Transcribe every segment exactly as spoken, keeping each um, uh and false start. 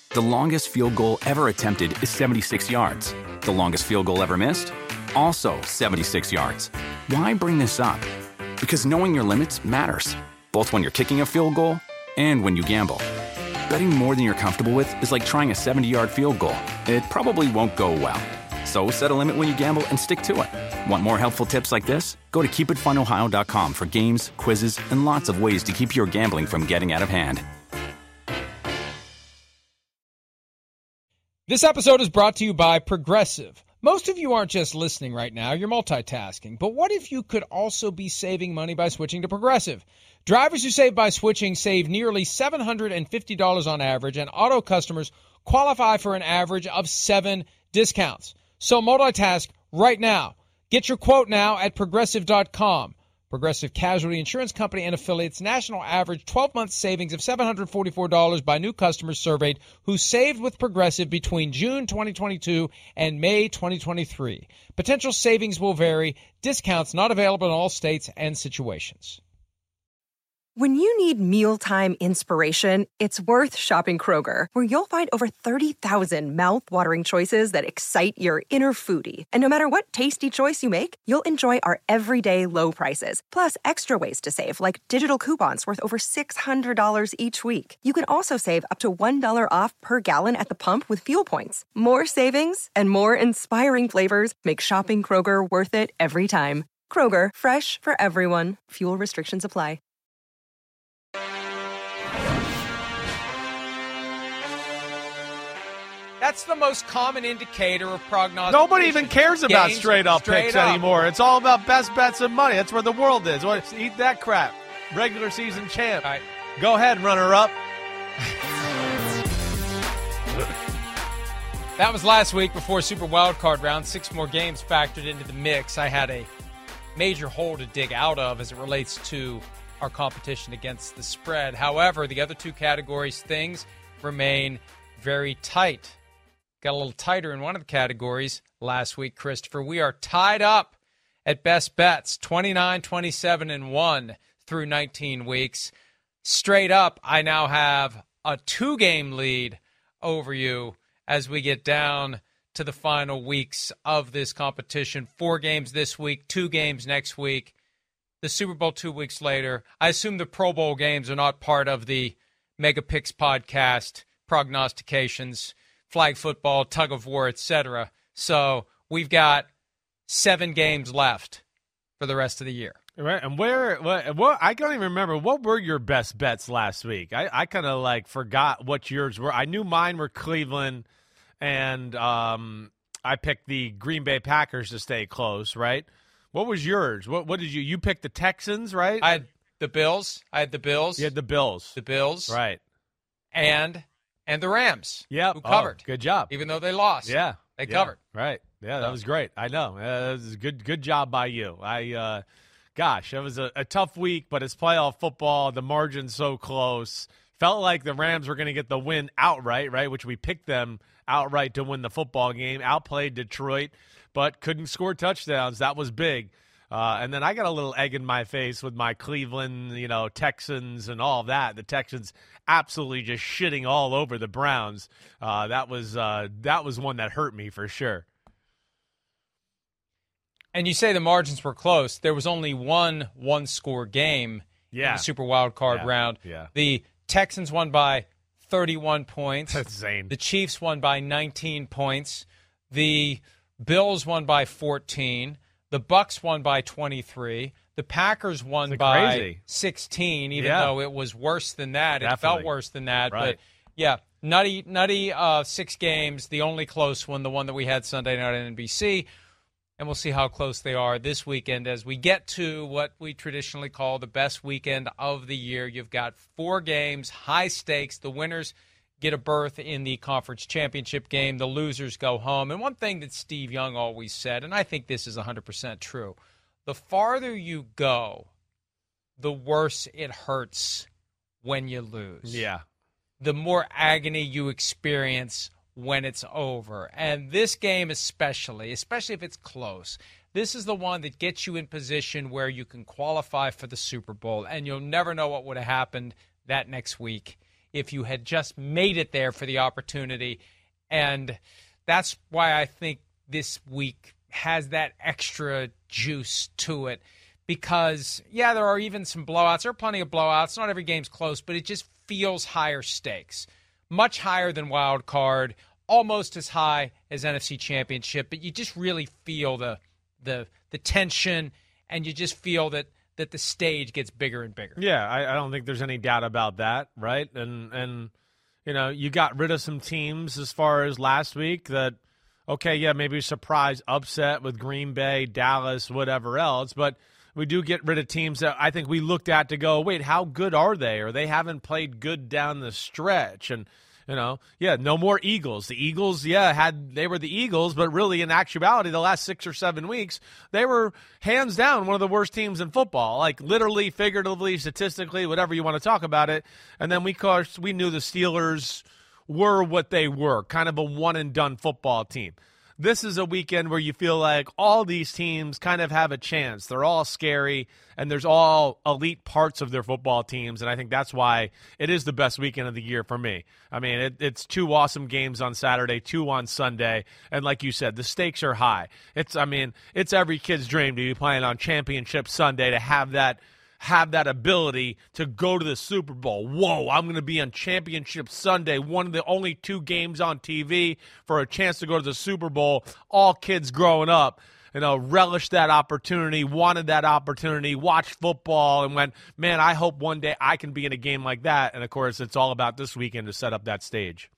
The longest field goal ever attempted is seventy-six yards. The longest field goal ever missed? Also seventy-six yards. Why bring this up? Because knowing your limits matters, both when you're kicking a field goal and when you gamble. Betting more than you're comfortable with is like trying a seventy-yard field goal. It probably won't go well. So set a limit when you gamble and stick to it. Want more helpful tips like this? Go to keep it fun ohio dot com for games, quizzes, and lots of ways to keep your gambling from getting out of hand. This episode is brought to you by Progressive. Most of you aren't just listening right now, you're multitasking. But what if you could also be saving money by switching to Progressive? Drivers who save by switching save nearly seven hundred fifty dollars on average, and auto customers qualify for an average of seven discounts. So multitask right now. Get your quote now at progressive dot com. Progressive Casualty Insurance Company and affiliates, national average twelve-month savings of seven hundred forty-four dollars by new customers surveyed who saved with Progressive between June twenty twenty-two and May twenty twenty-three. Potential savings will vary. Discounts not available in all states and situations. When you need mealtime inspiration, it's worth shopping Kroger, where you'll find over thirty thousand mouth-watering choices that excite your inner foodie. And no matter what tasty choice you make, you'll enjoy our everyday low prices, plus extra ways to save, like digital coupons worth over six hundred dollars each week. You can also save up to one dollar off per gallon at the pump with fuel points. More savings and more inspiring flavors make shopping Kroger worth it every time. Kroger, fresh for everyone. Fuel restrictions apply. That's the most common indicator of prognosis. Nobody even cares about Games straight-up straight picks up. anymore. It's all about best bets and money. That's where the world is. What, eat that crap. Regular season champ. All right. Go ahead, runner-up. That was last week before Super Wildcard round. Six more games factored into the mix. I had a major hole to dig out of as it relates to our competition against the spread. However, the other two categories, things remain very tight. Got a little tighter in one of the categories last week, Christopher. We are tied up at best bets, twenty-nine, twenty-seven, and one through nineteen weeks. Straight up, I now have a two-game lead over you as we get down to the final weeks of this competition. Four games this week, two games next week. The Super Bowl two weeks later. I assume the Pro Bowl games are not part of the Mega Picks podcast prognostications, flag football, tug of war, et cetera. So we've got seven games left for the rest of the year. Right, and where, what, what I can't even remember, what were your best bets last week? I, I kind of, like, forgot what yours were. I knew mine were Cleveland, and um, I picked the Green Bay Packers to stay close, right? What was yours? What what did you, you picked the Texans, right? I had the Bills. I had the Bills. You had the Bills. The Bills. Right. And and the Rams. Yeah. Who covered. Oh, good job. Even though they lost. Yeah. They yeah. covered. Right. Yeah, that was great. I know. Uh, that was a good, good job by you. I, uh, gosh, it was a, a tough week, but it's playoff football. The margin's so close. Felt like the Rams were going to get the win outright, right, which we picked them outright to win the football game. Outplayed Detroit, but couldn't score touchdowns. That was big. Uh, and then I got a little egg in my face with my Cleveland, you know, Texans and all that. The Texans absolutely just shitting all over the Browns. Uh, that was uh, that was one that hurt me for sure. And you say the margins were close. There was only one one-score game yeah. in the Super Wild Card yeah. round. Yeah. The Texans won by thirty-one points. That's insane. The Chiefs won by nineteen points. The Bills won by fourteen. The Bucks won by twenty-three. The Packers won That's by crazy. sixteen, even yeah. though it was worse than that. Definitely. It felt worse than that. Right. But, yeah, nutty, nutty uh, six games. The only close one, the one that we had Sunday night on N B C. And we'll see how close they are this weekend as we get to what we traditionally call the best weekend of the year. You've got four games, high stakes. The winners get a berth in the conference championship game. The losers go home. And one thing that Steve Young always said, and I think this is one hundred percent true, the farther you go, the worse it hurts when you lose. Yeah. The more agony you experience when it's over. And this game especially, especially if it's close, this is the one that gets you in position where you can qualify for the Super Bowl. And you'll never know what would have happened that next week if you had just made it there for the opportunity. And that's why I think this week has that extra juice to it. Because, yeah, there are even some blowouts. There are plenty of blowouts. Not every game's close, but it just feels higher stakes. Much higher than wild card, almost as high as N F C Championship. But you just really feel the the the tension, and you just feel that, that the stage gets bigger and bigger. Yeah, I, I don't think there's any doubt about that, right? And, and you know, you got rid of some teams as far as last week that, okay, yeah, maybe surprise upset with Green Bay, Dallas, whatever else, but we do get rid of teams that I think we looked at to go, wait, how good are they? Or they haven't played good down the stretch. And, you know, yeah, no more Eagles. The Eagles, yeah, had they were the Eagles, but really in actuality, the last six or seven weeks, they were hands down one of the worst teams in football, like literally, figuratively, statistically, whatever you want to talk about it. And then we, of course, we knew the Steelers were what they were, kind of a one-and-done football team. This is a weekend where you feel like all these teams kind of have a chance. They're all scary, and there's all elite parts of their football teams, and I think that's why it is the best weekend of the year for me. I mean, it, it's two awesome games on Saturday, two on Sunday, and like you said, the stakes are high. It's, I mean, it's every kid's dream to be playing on Championship Sunday, to have that have that ability to go to the Super Bowl. Whoa, I'm going to be on Championship Sunday, one of the only two games on T V for a chance to go to the Super Bowl. All kids growing up, you know, relished that opportunity, wanted that opportunity, watched football, and went, man, I hope one day I can be in a game like that. And, of course, it's all about this weekend to set up that stage.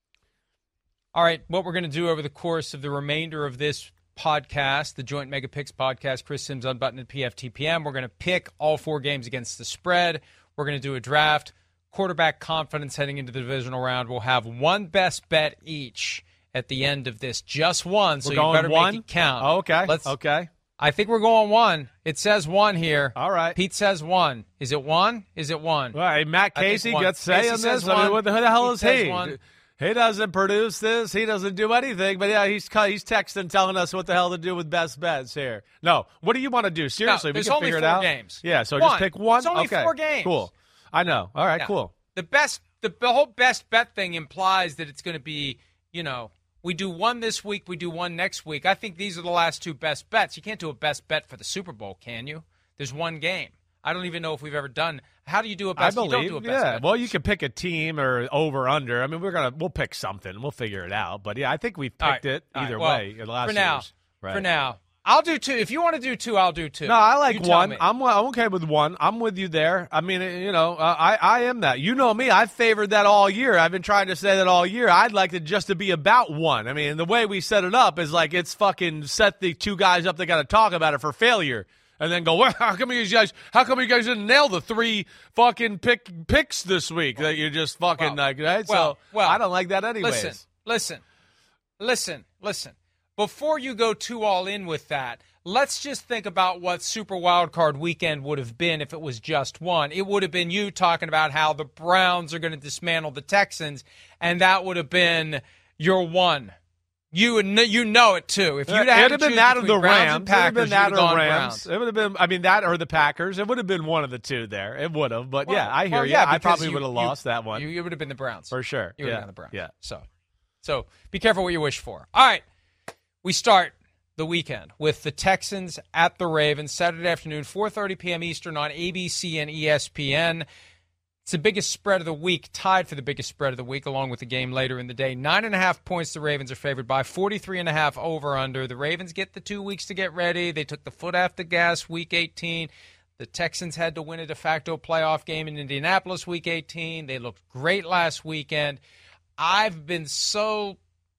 All right, what we're going to do over the course of the remainder of this podcast, the Joint Mega Picks podcast, Chris Sims Unbuttoned at P F T P M. We're going to pick all four games against the spread. We're going to do a draft. Quarterback confidence heading into the divisional round. We'll have one best bet each at the end of this. Just one, so we're you going better one? make it count. Oh, okay. Let's, okay. I think we're going one. It says one here. All right. Pete says one. Is it one? Is it one? Well, hey, Matt Casey gets say Casey on says this. one. I mean, what the, who the hell Pete is says he? one. He doesn't produce this. He doesn't do anything. But, yeah, he's he's texting telling us what the hell to do with best bets here. No. What do you want to do? Seriously, no, we can figure it out. There's only four games. Yeah, so one. just pick one? It's only okay. four games. Cool. I know. All right, now, cool. The best, the, the whole best bet thing implies that it's going to be, you know, we do one this week, we do one next week. I think these are the last two best bets. You can't do a best bet for the Super Bowl, can you? There's one game. I don't even know if we've ever done. How do you do a best? I believe, you don't do a best yeah. bet. Well, you can pick a team or over under. I mean, we're gonna we'll pick something. We'll figure it out. But yeah, I think we've picked right. it All either right. well, way in the last for now, years. Right. For now, I'll do two. If you want to do two, I'll do two. No, I like You tell one. me. I'm I'm okay with one. I'm with you there. I mean, you know, uh, I I am that. You know me. I've favored that all year. I've been trying to say that all year. I'd like it just to be about one. I mean, the way we set it up is like it's fucking set the two guys up that got to talk about it for failure. And then go, well, how come you guys? How come you guys didn't nail the three fucking pick picks this week that you just fucking well, like, right? Well, so well, I don't like that anyways. Listen, listen, listen, listen. Before you go too all in with that, let's just think about what Super Wildcard Weekend would have been if it was just one. It would have been you talking about how the Browns are going to dismantle the Texans, and that would have been your one. You would kn- you know it too. If you'd it had would have to been choose that of the between Browns Rams. and It would have Packers, been that you'd or have gone Rams. Browns. It would have been. I mean, that or the Packers. It would have been one of the two there. It would have. But Well, yeah, I hear well, you. yeah, I because probably you- would have you- lost that one You, you would have been the Browns for sure. You would yeah. have been the Browns. Yeah. So, so be careful what you wish for. All right, we start the weekend with the Texans at the Ravens Saturday afternoon, four thirty p.m. Eastern on A B C and E S P N. It's the biggest spread of the week, tied for the biggest spread of the week, along with the game later in the day. Nine and a half points the Ravens are favored by, forty-three and a half over under. The Ravens get the two weeks to get ready. They took the foot off the gas week eighteen. The Texans had to win a de facto playoff game in Indianapolis week eighteen. They looked great last weekend. I've been so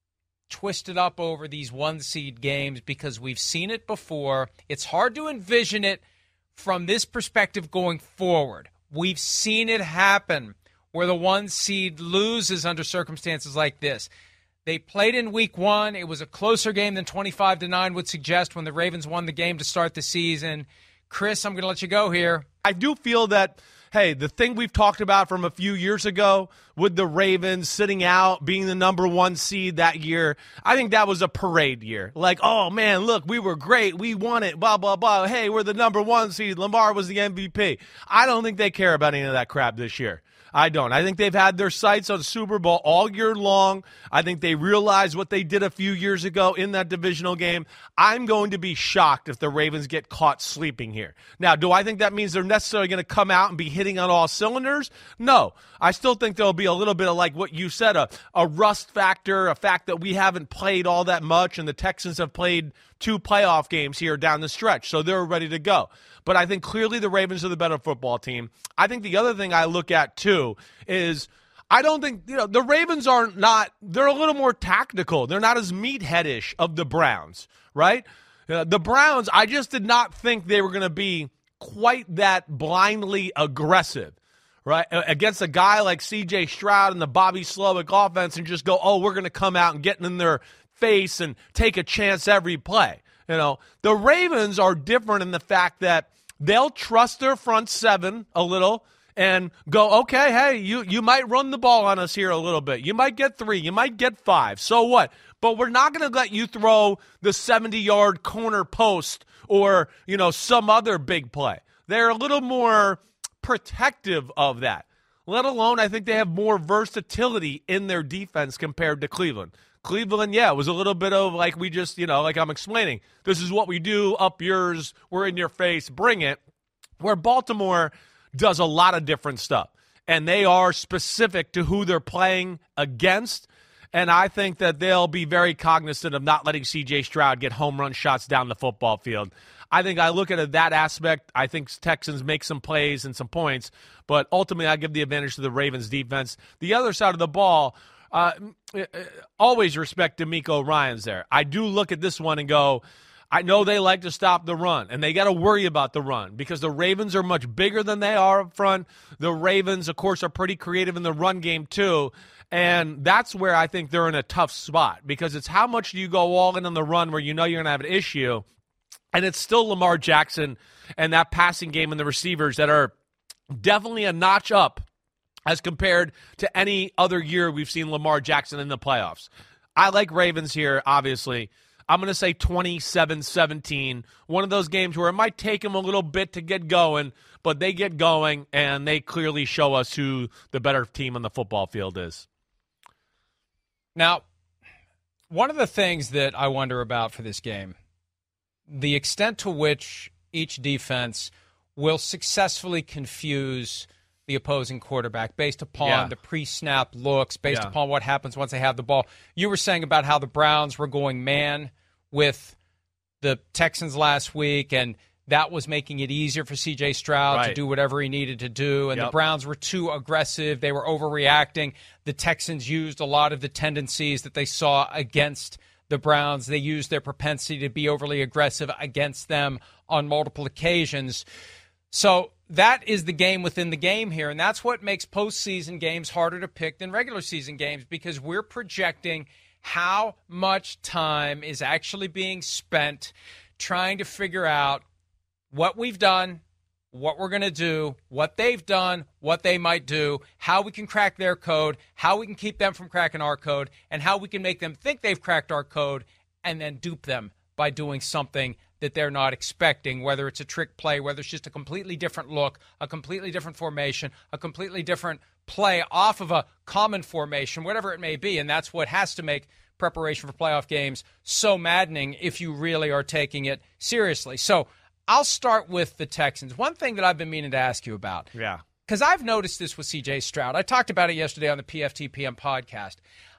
twisted up over these one-seed games because we've seen it before. It's hard to envision it from this perspective going forward. We've seen it happen where the one seed loses under circumstances like this. They played in week one. It was a closer game than twenty-five to nine would suggest when the Ravens won the game to start the season. Chris, I'm going to let you go here. I do feel that, hey, the thing we've talked about from a few years ago with the Ravens sitting out, being the number one seed that year, I think that was a parade year. Like, oh, man, look, we were great. We won it, blah, blah, blah. Hey, we're the number one seed. Lamar was the M V P. I don't think they care about any of that crap this year. I don't. I think they've had their sights on Super Bowl all year long. I think they realized what they did a few years ago in that divisional game. I'm going to be shocked if the Ravens get caught sleeping here. Now, do I think that means they're necessarily going to come out and be hitting on all cylinders? No. I still think there'll be a little bit of, like what you said, a, a rust factor, a fact that we haven't played all that much, and the Texans have played two playoff games here down the stretch, so they're ready to go. But I think clearly the Ravens are the better football team. I think the other thing I look at, too, is I don't think, you know, the Ravens are not, they're a little more tactical. They're not as meatheadish of the Browns, right? Uh, the Browns, I just did not think they were going to be quite that blindly aggressive, right, against a guy like C J Stroud and the Bobby Slowick offense and just go, oh, we're going to come out and get in their face and take a chance every play. You know, the Ravens are different in the fact that they'll trust their front seven a little and go, okay, hey, you, you might run the ball on us here a little bit. You might get three. You might get five. So what? But we're not going to let you throw the seventy-yard corner post or, you know, some other big play. They're a little more protective of that, let alone I think they have more versatility in their defense compared to Cleveland. Cleveland, yeah, it was a little bit of like we just, you know, like I'm explaining, this is what we do, up yours, we're in your face, bring it. Where Baltimore does a lot of different stuff, and they are specific to who they're playing against, and I think that they'll be very cognizant of not letting C J Stroud get home run shots down the football field. I think I look at it that aspect. I think Texans make some plays and some points, but ultimately I give the advantage to the Ravens defense. The other side of the ball, Uh, always respect DeMeco Ryans there. I do look at this one and go, I know they like to stop the run, and they got to worry about the run because the Ravens are much bigger than they are up front. The Ravens, of course, are pretty creative in the run game too, and that's where I think they're in a tough spot because it's how much do you go all in on the run where you know you're going to have an issue, and it's still Lamar Jackson and that passing game and the receivers that are definitely a notch up as compared to any other year we've seen Lamar Jackson in the playoffs. I like Ravens here, obviously. I'm going to say twenty-seven seventeen. One of those games where it might take them a little bit to get going, but they get going, and they clearly show us who the better team on the football field is. Now, one of the things that I wonder about for this game, the extent to which each defense will successfully confuse the opposing quarterback based upon yeah. the pre-snap looks, based yeah. upon what happens once they have the ball. You were saying about how the Browns were going man with the Texans last week, and that was making it easier for C J Stroud right. to do whatever he needed to do, and yep. the Browns were too aggressive. They were overreacting. The Texans used a lot of the tendencies that they saw against the Browns. They used their propensity to be overly aggressive against them on multiple occasions. So that is the game within the game here, and that's what makes postseason games harder to pick than regular season games because we're projecting how much time is actually being spent trying to figure out what we've done, what we're going to do, what they've done, what they might do, how we can crack their code, how we can keep them from cracking our code, and how we can make them think they've cracked our code and then dupe them by doing something that they're not expecting, whether it's a trick play, whether it's just a completely different look, a completely different formation, a completely different play off of a common formation, whatever it may be. And that's what has to make preparation for playoff games so maddening if you really are taking it seriously. So I'll start with the Texans. One thing that I've been meaning to ask you about. Yeah. Because I've noticed this with C J Stroud. I talked about it yesterday on the P F T P M podcast.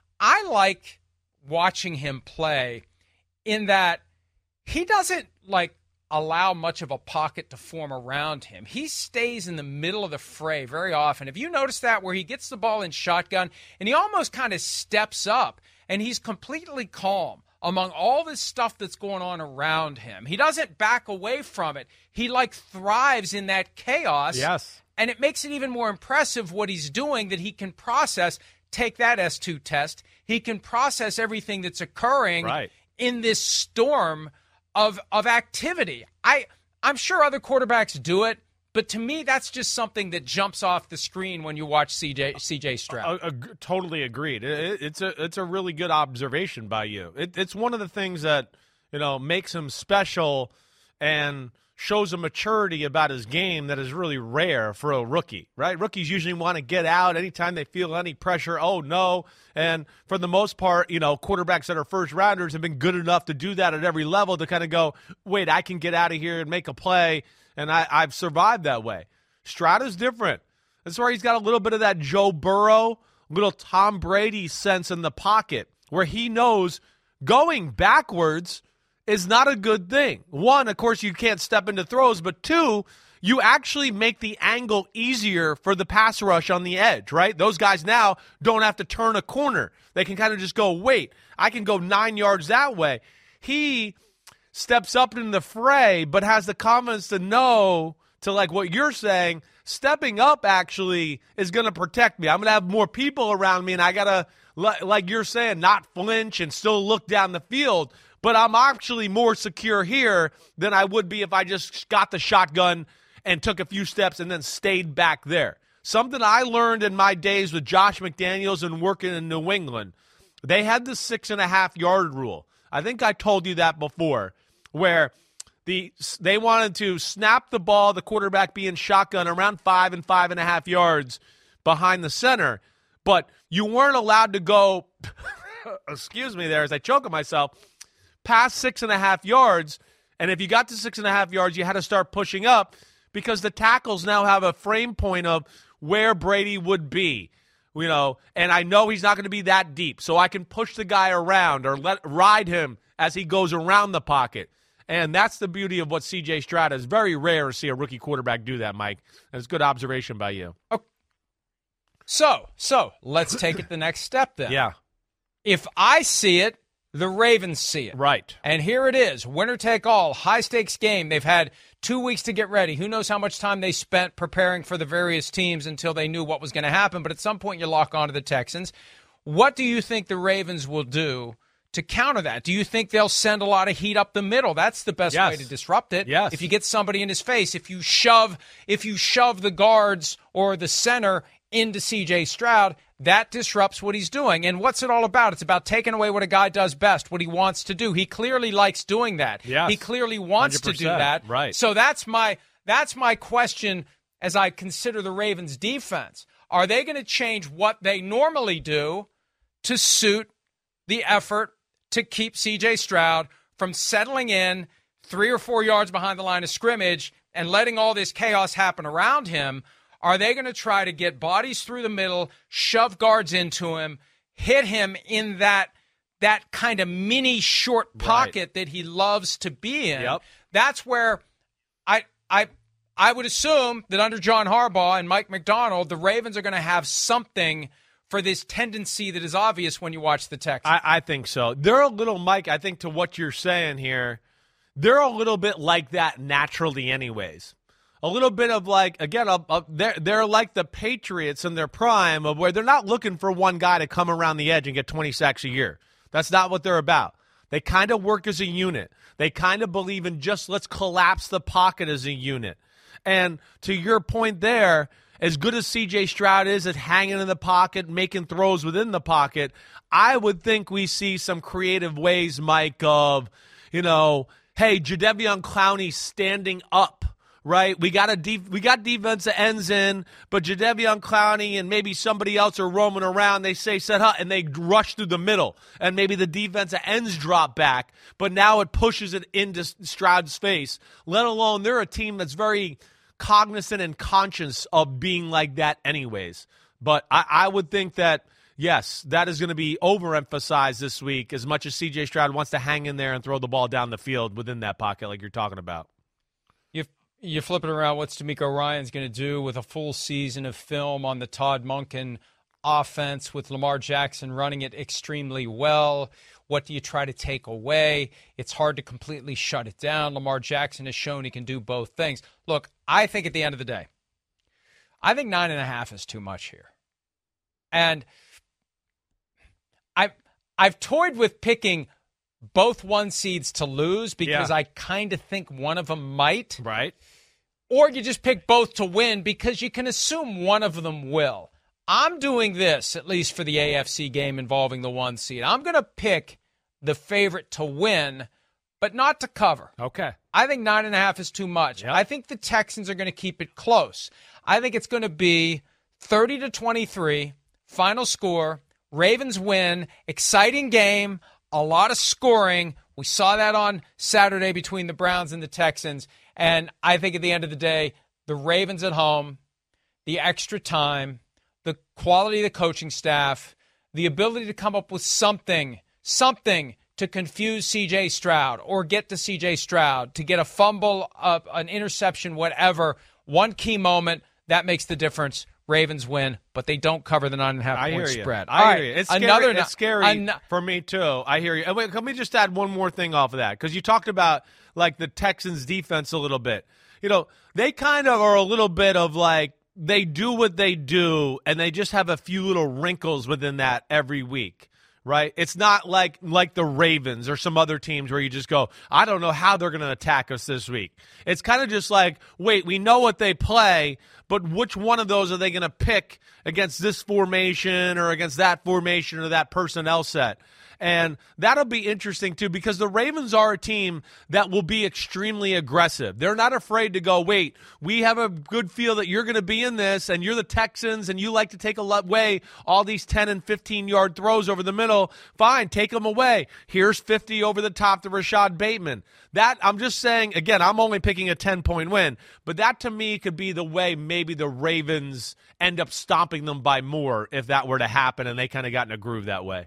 I like watching him play in that he doesn't like allow much of a pocket to form around him. He stays in the middle of the fray very often. Have you noticed that where he gets the ball in shotgun and he almost kind of steps up and he's completely calm among all this stuff that's going on around him? He doesn't back away from it. He like thrives in that chaos. Yes. And it makes it even more impressive what he's doing, that he can process, take that S two test. He can process everything that's occurring right. in this storm of of activity. I, I'm sure other quarterbacks do it, but to me, that's just something that jumps off the screen when you watch C J C J Stroud. Uh, uh, totally agreed. It, it's a it's a really good observation by you. It, it's one of the things that, you know, makes him special and shows a maturity about his game that is really rare for a rookie, right? Rookies usually want to get out anytime they feel any pressure. Oh, no. And for the most part, you know, quarterbacks that are first rounders have been good enough to do that at every level to kind of go, wait, I can get out of here and make a play, and I, I've survived that way. Stroud's different. That's where he's got a little bit of that Joe Burrow, little Tom Brady sense in the pocket where he knows going backwards is not a good thing. One, of course, you can't step into throws, but two, you actually make the angle easier for the pass rush on the edge, right? Those guys now don't have to turn a corner. They can kind of just go, wait, I can go nine yards that way. He steps up in the fray, but has the confidence to know, to like what you're saying, stepping up actually is going to protect me. I'm going to have more people around me, and I got to, like you're saying, not flinch and still look down the field. But I'm actually more secure here than I would be if I just got the shotgun and took a few steps and then stayed back there. Something I learned in my days with Josh McDaniels and working in New England, they had the six and a half yard rule. I think I told you that before, where the they wanted to snap the ball, the quarterback being shotgun around five and five and a half yards behind the center, but you weren't allowed to go, excuse me there as I choke on myself, past six and a half yards, and if you got to six and a half yards, you had to start pushing up because the tackles now have a frame point of where Brady would be, you know, and I know he's not going to be that deep, so I can push the guy around or let ride him as he goes around the pocket, and that's the beauty of what C J Stroud is. Very rare to see a rookie quarterback do that, Mike, and it's a good observation by you. Okay. So, so let's take it the next step then. Yeah. If I see it, the Ravens see it. Right. And here it is, winner take all, high-stakes game. They've had two weeks to get ready. Who knows how much time they spent preparing for the various teams until they knew what was going to happen. But at some point, you lock onto the Texans. What do you think the Ravens will do to counter that? Do you think they'll send a lot of heat up the middle? That's the best yes. way to disrupt it. Yes. If you get somebody in his face, if you shove, if you shove the guards or the center into C J Stroud, that disrupts what he's doing. And what's it all about? It's about taking away what a guy does best, what he wants to do. He clearly likes doing that. Yes. He clearly wants to do that. Right. So that's my that's my question as I consider the Ravens' defense. Are they going to change what they normally do to suit the effort to keep C J Stroud from settling in three or four yards behind the line of scrimmage and letting all this chaos happen around him? Are they going to try to get bodies through the middle, shove guards into him, hit him in that that kind of mini short pocket right. that he loves to be in? Yep. That's where I I I would assume that under John Harbaugh and Mike McDonald, the Ravens are going to have something for this tendency that is obvious when you watch the Texans. I, I think so. They're a little, Mike, I think to what you're saying here, they're a little bit like that naturally anyways. A little bit of like, again, a, a, they're, they're like the Patriots in their prime of where they're not looking for one guy to come around the edge and get twenty sacks a year. That's not what they're about. They kind of work as a unit. They kind of believe in just let's collapse the pocket as a unit. And to your point there, as good as C J Stroud is at hanging in the pocket, making throws within the pocket, I would think we see some creative ways, Mike, of, you know, hey, Jadeveon Clowney standing up. Right, we got a def- we got defensive ends in, but Jadeveon Clowney and maybe somebody else are roaming around. They say set up, and they rush through the middle, and maybe the defensive ends drop back. But now it pushes it into Stroud's face. Let alone they're a team that's very cognizant and conscious of being like that, anyways. But I, I would think that yes, that is going to be overemphasized this week. As much as C J Stroud wants to hang in there and throw the ball down the field within that pocket, like you're talking about. You flip it around, what's DeMeco Ryans going to do with a full season of film on the Todd Monken offense with Lamar Jackson running it extremely well? What do you try to take away? It's hard to completely shut it down. Lamar Jackson has shown he can do both things. Look, I think at the end of the day, I think nine and a half is too much here. And I've, I've toyed with picking both one seeds to lose because yeah. I kind of think one of them might. Right. Or you just pick both to win because you can assume one of them will. I'm doing this, at least for the A F C game involving the one seed. I'm going to pick the favorite to win, but not to cover. Okay. I think nine and a half is too much. Yep. I think the Texans are going to keep it close. I think it's going to be thirty to twenty-three, final score, Ravens win, exciting game, a lot of scoring. We saw that on Saturday between the Browns and the Texans. And I think at the end of the day, the Ravens at home, the extra time, the quality of the coaching staff, the ability to come up with something, something to confuse C J Stroud or get to C J Stroud, to get a fumble, uh, an interception, whatever, one key moment, that makes the difference. Ravens win, but they don't cover the nine and a half point spread. I All hear you. right, It's scary, another, it's scary an- for me, too. I hear you. And wait, let me just add one more thing off of that, because you talked about, like, the Texans' defense a little bit. You know, they kind of are a little bit of, like, they do what they do, and they just have a few little wrinkles within that every week. Right? It's not like like the Ravens or some other teams where you just go, I don't know how they're going to attack us this week. It's kind of just like, wait, we know what they play, but which one of those are they going to pick against this formation or against that formation or that personnel set? And that'll be interesting, too, because the Ravens are a team that will be extremely aggressive. They're not afraid to go, wait, we have a good feel that you're going to be in this, and you're the Texans, and you like to take away all these ten and fifteen-yard throws over the middle. Fine, take them away. Here's fifty over the top to Rashad Bateman. That, I'm just saying, again, I'm only picking a ten-point win, but that to me could be the way maybe the Ravens end up stomping them by more if that were to happen, and they kind of got in a groove that way.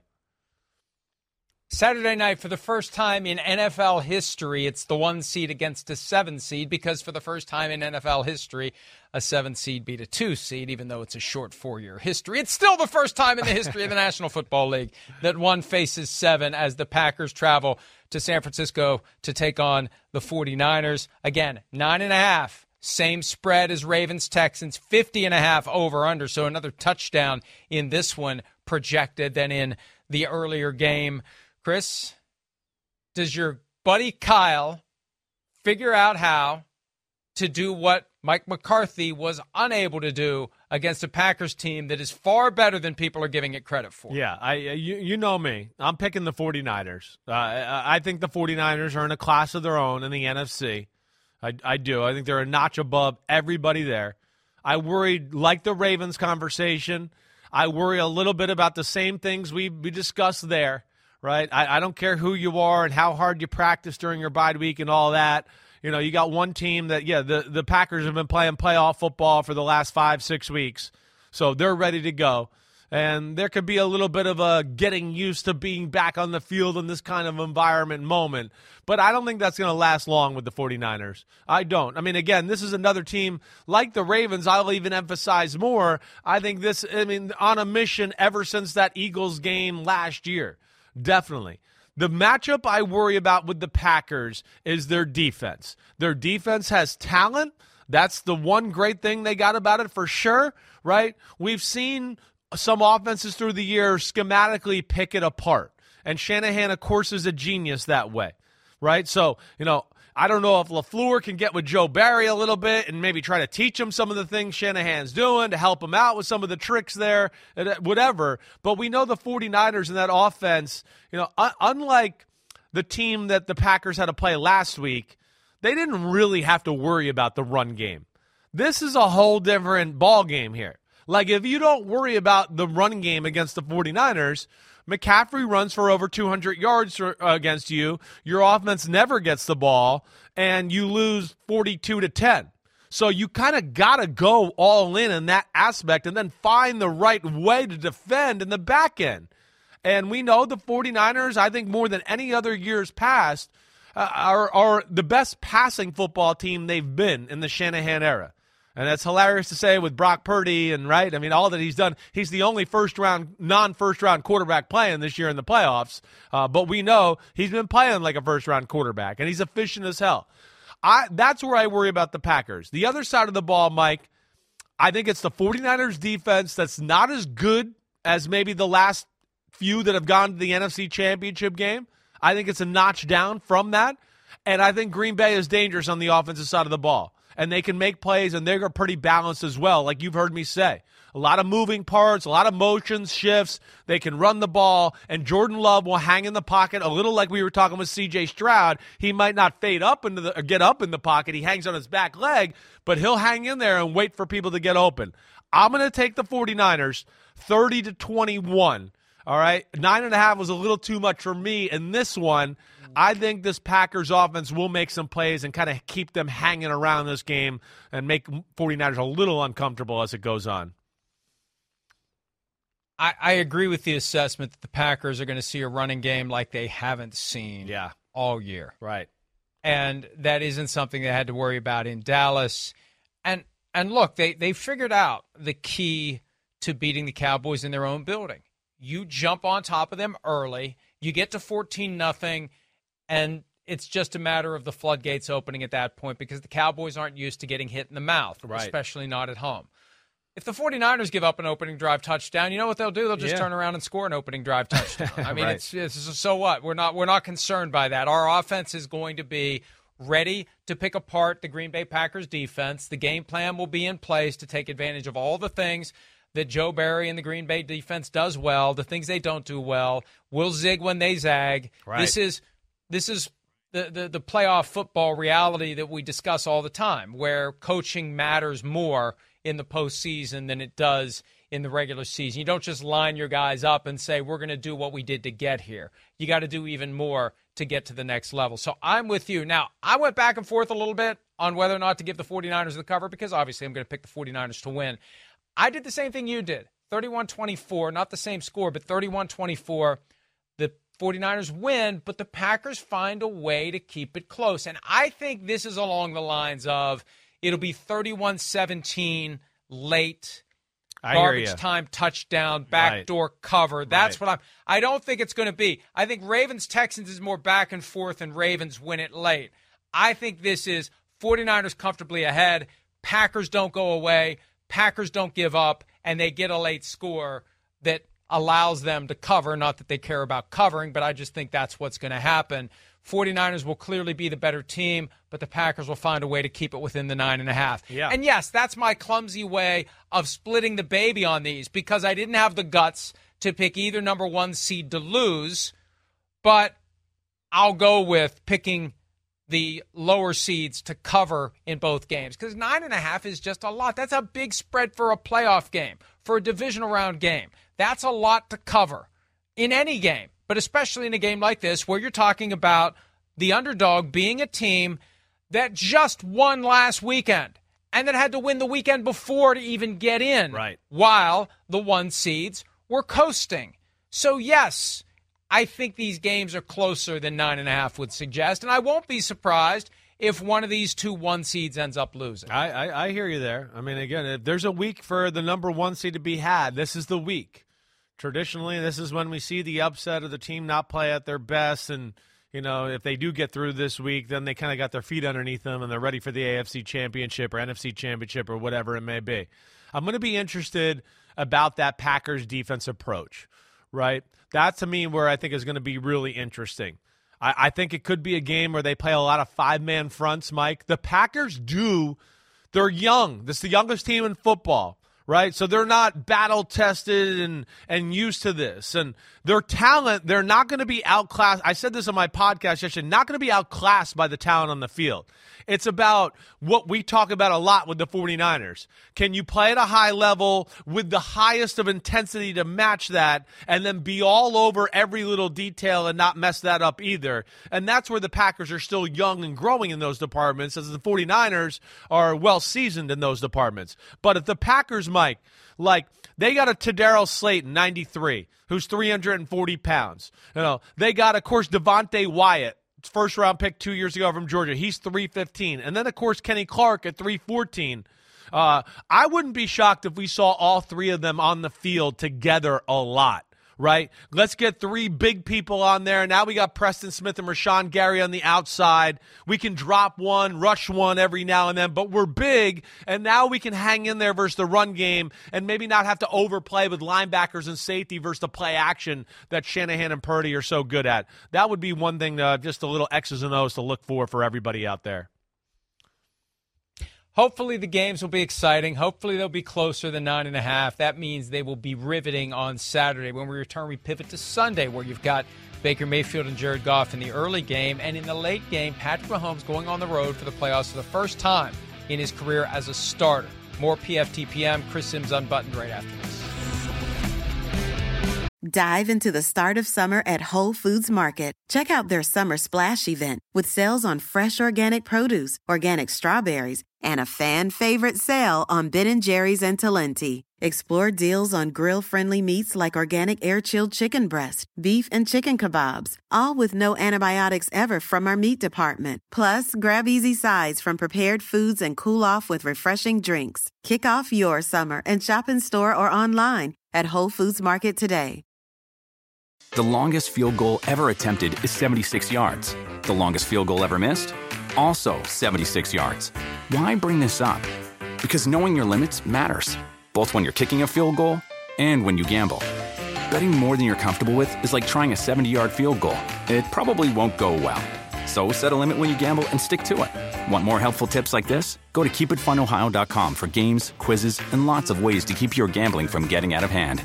Saturday night, for the first time in N F L history, it's the one seed against a seven seed, because for the first time in N F L history, a seven seed beat a two seed, even though it's a short four-year history. It's still the first time in the history of the National Football League that one faces seven as the Packers travel to San Francisco to take on the forty-niners. Again, nine and a half. Same spread as Ravens-Texans, fifty and a half over-under, so another touchdown in this one projected than in the earlier game. Chris, does your buddy Kyle figure out how to do what Mike McCarthy was unable to do against a Packers team that is far better than people are giving it credit for? Yeah, I you, you know me. I'm picking the forty-niners. Uh, I, I think the forty-niners are in a class of their own in the N F C. I, I do. I think they're a notch above everybody there. I worried, like the Ravens conversation, I worry a little bit about the same things we, we discussed there. Right? I, I don't care who you are and how hard you practice during your bye week and all that. You know, you got one team that, yeah, the, the Packers have been playing playoff football for the last five, six weeks. So they're ready to go. And there could be a little bit of a getting used to being back on the field in this kind of environment moment. But I don't think that's going to last long with the forty-niners. I don't. I mean, again, this is another team like the Ravens. I'll even emphasize more. I think this, I mean, on a mission ever since that Eagles game last year. Definitely. The matchup I worry about with the Packers is their defense. Their defense has talent. That's the one great thing they got about it for sure, right? We've seen some offenses through the year schematically pick it apart. And Shanahan, of course, is a genius that way, right? So, you know, I don't know if LaFleur can get with Joe Barry a little bit and maybe try to teach him some of the things Shanahan's doing to help him out with some of the tricks there, whatever. But we know the forty-niners in that offense, you know, un- unlike the team that the Packers had to play last week, they didn't really have to worry about the run game. This is a whole different ball game here. Like, if you don't worry about the run game against the forty-niners, McCaffrey runs for over two hundred yards against you. Your offense never gets the ball, and you lose forty-two to ten. So you kind of got to go all in in that aspect and then find the right way to defend in the back end. And we know the forty-niners, I think more than any other years past, uh, are, are the best passing football team they've been in the Shanahan era. And that's hilarious to say with Brock Purdy and, right, I mean, all that he's done. He's the only first-round, non-first-round quarterback playing this year in the playoffs. Uh, but we know he's been playing like a first-round quarterback, and he's efficient as hell. I That's where I worry about the Packers. The other side of the ball, Mike, I think it's the forty-niners defense that's not as good as maybe the last few that have gone to the N F C Championship game. I think it's a notch down from that. And I think Green Bay is dangerous on the offensive side of the ball. and they can make plays, and they're pretty balanced as well, like you've heard me say. A lot of moving parts, a lot of motions, shifts. They can run the ball, and Jordan Love will hang in the pocket a little like we were talking with C J Stroud. He might not fade up into the or get up in the pocket. He hangs on his back leg, but he'll hang in there and wait for people to get open. I'm going to take the 49ers thirty to twenty-one. All right, nine and a half was a little too much for me in this one. I think this Packers offense will make some plays and kind of keep them hanging around this game and make 49ers a little uncomfortable as it goes on. I, I agree with the assessment that the Packers are going to see a running game like they haven't seen yeah. all year. Right. And that isn't something they had to worry about in Dallas. And and look, they, they figured out the key to beating the Cowboys in their own building. You jump on top of them early, you get to fourteen nothing, and it's just a matter of the floodgates opening at that point because the Cowboys aren't used to getting hit in the mouth, right. especially not at home. If the 49ers give up an opening drive touchdown, you know what they'll do? They'll just yeah. turn around and score an opening drive touchdown. I mean, right. it's, it's so what? We're not we're not concerned by that. Our offense is going to be ready to pick apart the Green Bay Packers defense. The game plan will be in place to take advantage of all the things that Joe Barry and the Green Bay defense does well, the things they don't do well. We'll zig when they zag. Right. This is this is the, the, the playoff football reality that we discuss all the time, where coaching matters more in the postseason than it does in the regular season. You don't just line your guys up and say, we're going to do what we did to get here. You got to do even more to get to the next level. So I'm with you. Now, I went back and forth a little bit on whether or not to give the 49ers the cover because obviously I'm going to pick the 49ers to win. I did the same thing you did. thirty-one twenty-four, not the same score, but thirty-one twenty-four. The 49ers win, but the Packers find a way to keep it close. And I think this is along the lines of it'll be thirty-one seventeen late, I garbage time touchdown, backdoor right. cover. That's right. what I'm – I don't think it's going to be. I think Ravens-Texans is more back and forth and Ravens win it late. I think this is 49ers comfortably ahead. Packers don't go away. Packers don't give up, and they get a late score that allows them to cover. Not that they care about covering, but I just think that's what's going to happen. 49ers will clearly be the better team, but the Packers will find a way to keep it within the nine and a half. Yeah. And yes, that's my clumsy way of splitting the baby on these because I didn't have the guts to pick either number one seed to lose, but I'll go with picking the lower seeds to cover in both games because nine and a half is just a lot. That's a big spread for a playoff game, for a divisional round game. That's a lot to cover in any game, but especially in a game like this where you're talking about the underdog being a team that just won last weekend and that had to win the weekend before to even get in, right. while the one seeds were coasting. So, yes, I think these games are closer than nine and a half would suggest, and I won't be surprised if one of these two one seeds ends up losing. I, I, I hear you there. I mean, again, if there's a week for the number one seed to be had, this is the week. Traditionally, this is when we see the upset of the team not play at their best, and you know, if they do get through this week, then they kind of got their feet underneath them and they're ready for the A F C Championship or N F C Championship or whatever it may be. I'm going to be interested about that Packers defense approach, right? That, to me, where I think is going to be really interesting. I, I think it could be a game where they play a lot of five-man fronts, Mike. The Packers do. They're young. This is the youngest team in football, right? So they're not battle-tested and, and used to this. And their talent, they're not going to be outclassed. I said this on my podcast yesterday, not going to be outclassed by the talent on the field. It's about what we talk about a lot with the 49ers. Can you play at a high level with the highest of intensity to match that and then be all over every little detail and not mess that up either? And that's where the Packers are still young and growing in those departments, as the 49ers are well-seasoned in those departments. But if the Packers, Mike, like they got a Tadaro Slayton, ninety-three, who's three hundred forty pounds. You know, they got, of course, Devontae Wyatt, first-round pick two years ago from Georgia. He's three fifteen. And then, of course, Kenny Clark at three fourteen. Uh, I wouldn't be shocked if we saw all three of them on the field together a lot, right? Let's get three big people on there. Now we got Preston Smith and Rashawn Gary on the outside. We can drop one, rush one every now and then, but we're big, and now we can hang in there versus the run game and maybe not have to overplay with linebackers and safety versus the play action that Shanahan and Purdy are so good at. That would be one thing, uh, just a little X's and O's to look for for everybody out there. Hopefully the games will be exciting. Hopefully they'll be closer than nine and a half. That means they will be riveting on Saturday. When we return, we pivot to Sunday, where you've got Baker Mayfield and Jared Goff in the early game. And in the late game, Patrick Mahomes going on the road for the playoffs for the first time in his career as a starter. More P F T P M. Chris Sims Unbuttoned right after this. Dive into the start of summer at Whole Foods Market. Check out their Summer Splash event with sales on fresh organic produce, organic strawberries, and a fan-favorite sale on Ben and Jerry's and Talenti. Explore deals on grill-friendly meats like organic air-chilled chicken breast, beef and chicken kebabs, all with no antibiotics ever from our meat department. Plus, grab easy sides from prepared foods and cool off with refreshing drinks. Kick off your summer and shop in store or online at Whole Foods Market today. The longest field goal ever attempted is seventy-six yards. The longest field goal ever missed? Also seventy-six yards. Why bring this up? Because knowing your limits matters, both when you're kicking a field goal and when you gamble. Betting more than you're comfortable with is like trying a seventy-yard field goal. It probably won't go well. So set a limit when you gamble and stick to it. Want more helpful tips like this? Go to keep it fun ohio dot com for games, quizzes, and lots of ways to keep your gambling from getting out of hand.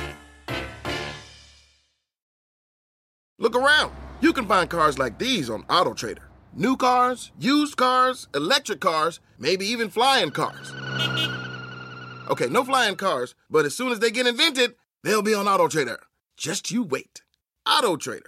Look around. You can find cars like these on AutoTrader. New cars, used cars, electric cars, maybe even flying cars. Okay, no flying cars, but as soon as they get invented, they'll be on AutoTrader. Just you wait. AutoTrader.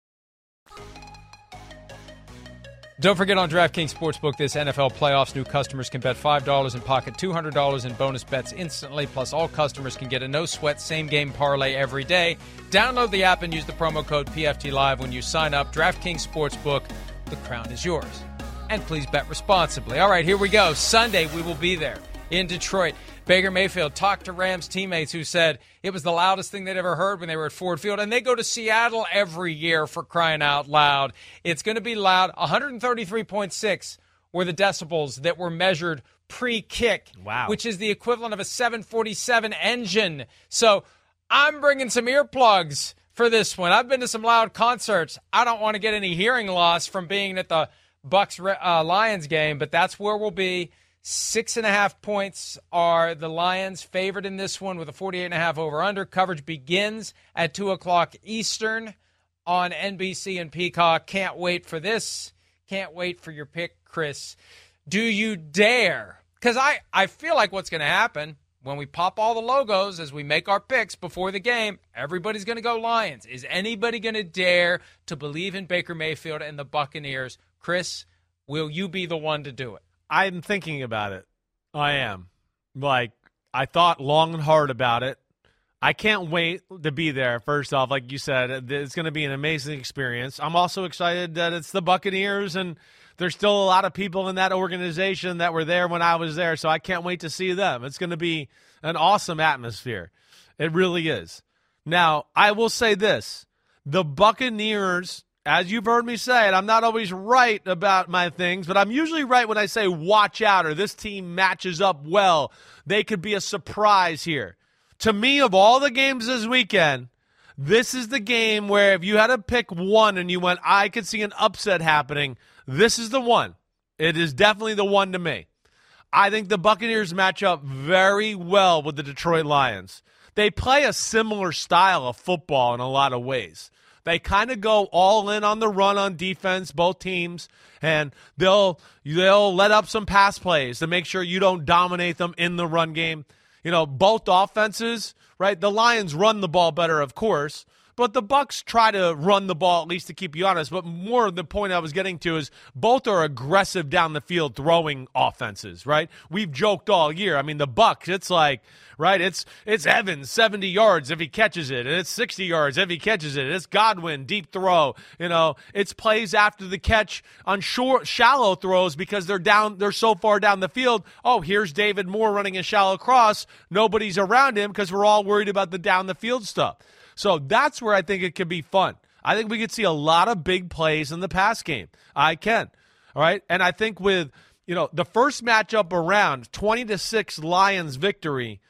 Don't forget, on DraftKings Sportsbook this N F L playoffs, new customers can bet five dollars and pocket two hundred dollars in bonus bets instantly. Plus, all customers can get a no-sweat same-game parlay every day. Download the app and use the promo code P F T Live when you sign up. DraftKings Sportsbook, the crown is yours. And please bet responsibly. All right, here we go. Sunday, we will be there in Detroit. Baker Mayfield talked to Rams teammates who said it was the loudest thing they'd ever heard when they were at Ford Field. And they go to Seattle every year, for crying out loud. It's going to be loud. one thirty-three point six were the decibels that were measured pre-kick, wow, which is the equivalent of a seven forty-seven engine. So I'm bringing some earplugs for this one. I've been to some loud concerts. I don't want to get any hearing loss from being at the Bucks uh, Lions game, but that's where we'll be. Six and a half points are the Lions favored in this one with a forty-eight and a half over-under. Coverage begins at two o'clock Eastern on N B C and Peacock. Can't wait for this. Can't wait for your pick, Chris. Do you dare? Because I, I feel like what's going to happen when we pop all the logos as we make our picks before the game, everybody's going to go Lions. Is anybody going to dare to believe in Baker Mayfield and the Buccaneers? Chris, will you be the one to do it? I'm thinking about it. I am. Like, I thought long and hard about it. I can't wait to be there, first off. Like you said, it's going to be an amazing experience. I'm also excited that it's the Buccaneers, and there's still a lot of people in that organization that were there when I was there, so I can't wait to see them. It's going to be an awesome atmosphere. It really is. Now, I will say this. The Buccaneers, as you've heard me say it, I'm not always right about my things, but I'm usually right when I say watch out or this team matches up well. They could be a surprise here. To me, of all the games this weekend, this is the game where if you had to pick one and you went, I could see an upset happening, this is the one. It is definitely the one to me. I think the Buccaneers match up very well with the Detroit Lions. They play a similar style of football in a lot of ways. They kind of go all in on the run on defense, both teams, and they'll they'll let up some pass plays to make sure you don't dominate them in the run game. You know, both offenses, right? The Lions run the ball better, of course, but the Bucs try to run the ball at least to keep you honest. But more the point I was getting to is both are aggressive down the field throwing offenses, right? We've joked all year. I mean, the Bucs, it's like, right, it's it's Evans, seventy yards if he catches it, and it's sixty yards if he catches it. It's Godwin, deep throw. You know, it's plays after the catch on short, shallow throws because they're down, they're so far down the field. Oh, here's David Moore running a shallow cross. Nobody's around him because we're all worried about the down the field stuff. So that's where I think it could be fun. I think we could see a lot of big plays in the pass game. I can. All right. And I think with, you know, the first matchup around, twenty to six Lions victory,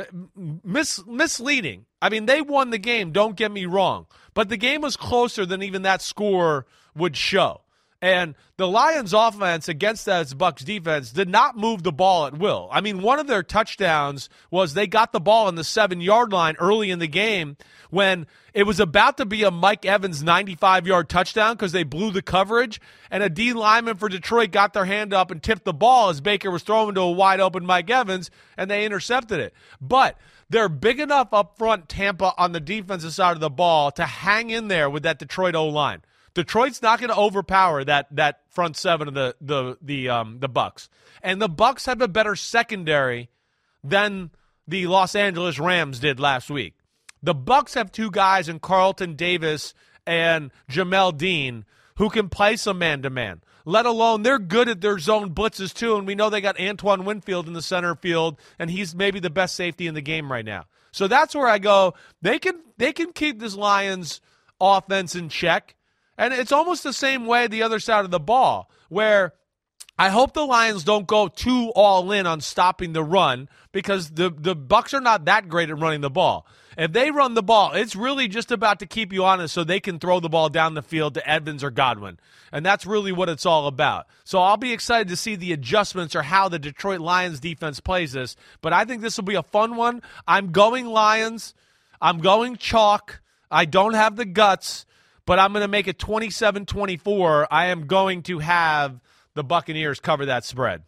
mis- misleading. I mean, they won the game, don't get me wrong. But the game was closer than even that score would show. And the Lions offense against that Bucs defense did not move the ball at will. I mean, one of their touchdowns was they got the ball on the seven-yard line early in the game when it was about to be a Mike Evans ninety-five-yard touchdown because they blew the coverage, and a D lineman for Detroit got their hand up and tipped the ball as Baker was throwing to a wide-open Mike Evans, and they intercepted it. But they're big enough up front, Tampa, on the defensive side of the ball to hang in there with that Detroit O-line. Detroit's not going to overpower that that front seven of the the the um the Bucs, and the Bucs have a better secondary than the Los Angeles Rams did last week. The Bucs have two guys in Carlton Davis and Jamel Dean who can play some man to man. Let alone they're good at their zone blitzes too, and we know they got Antoine Winfield in the center field, and he's maybe the best safety in the game right now. So that's where I go. They can they can keep this Lions offense in check. And it's almost the same way the other side of the ball, where I hope the Lions don't go too all in on stopping the run because the, the Bucs are not that great at running the ball. If they run the ball, it's really just about to keep you honest so they can throw the ball down the field to Evans or Godwin. And that's really what it's all about. So I'll be excited to see the adjustments or how the Detroit Lions defense plays this. But I think this will be a fun one. I'm going Lions. I'm going chalk. I don't have the guts. But I'm going to make it twenty-seven twenty-four. I am going to have the Buccaneers cover that spread.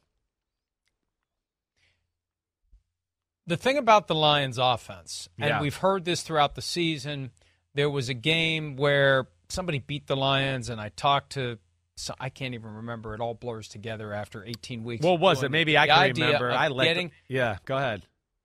The thing about the Lions offense, and yeah. we've heard this throughout the season, there was a game where somebody beat the Lions, and I talked to, so I can't even remember. It all blurs together after eighteen weeks. What was it? Maybe I can remember. I like getting, Yeah, go ahead.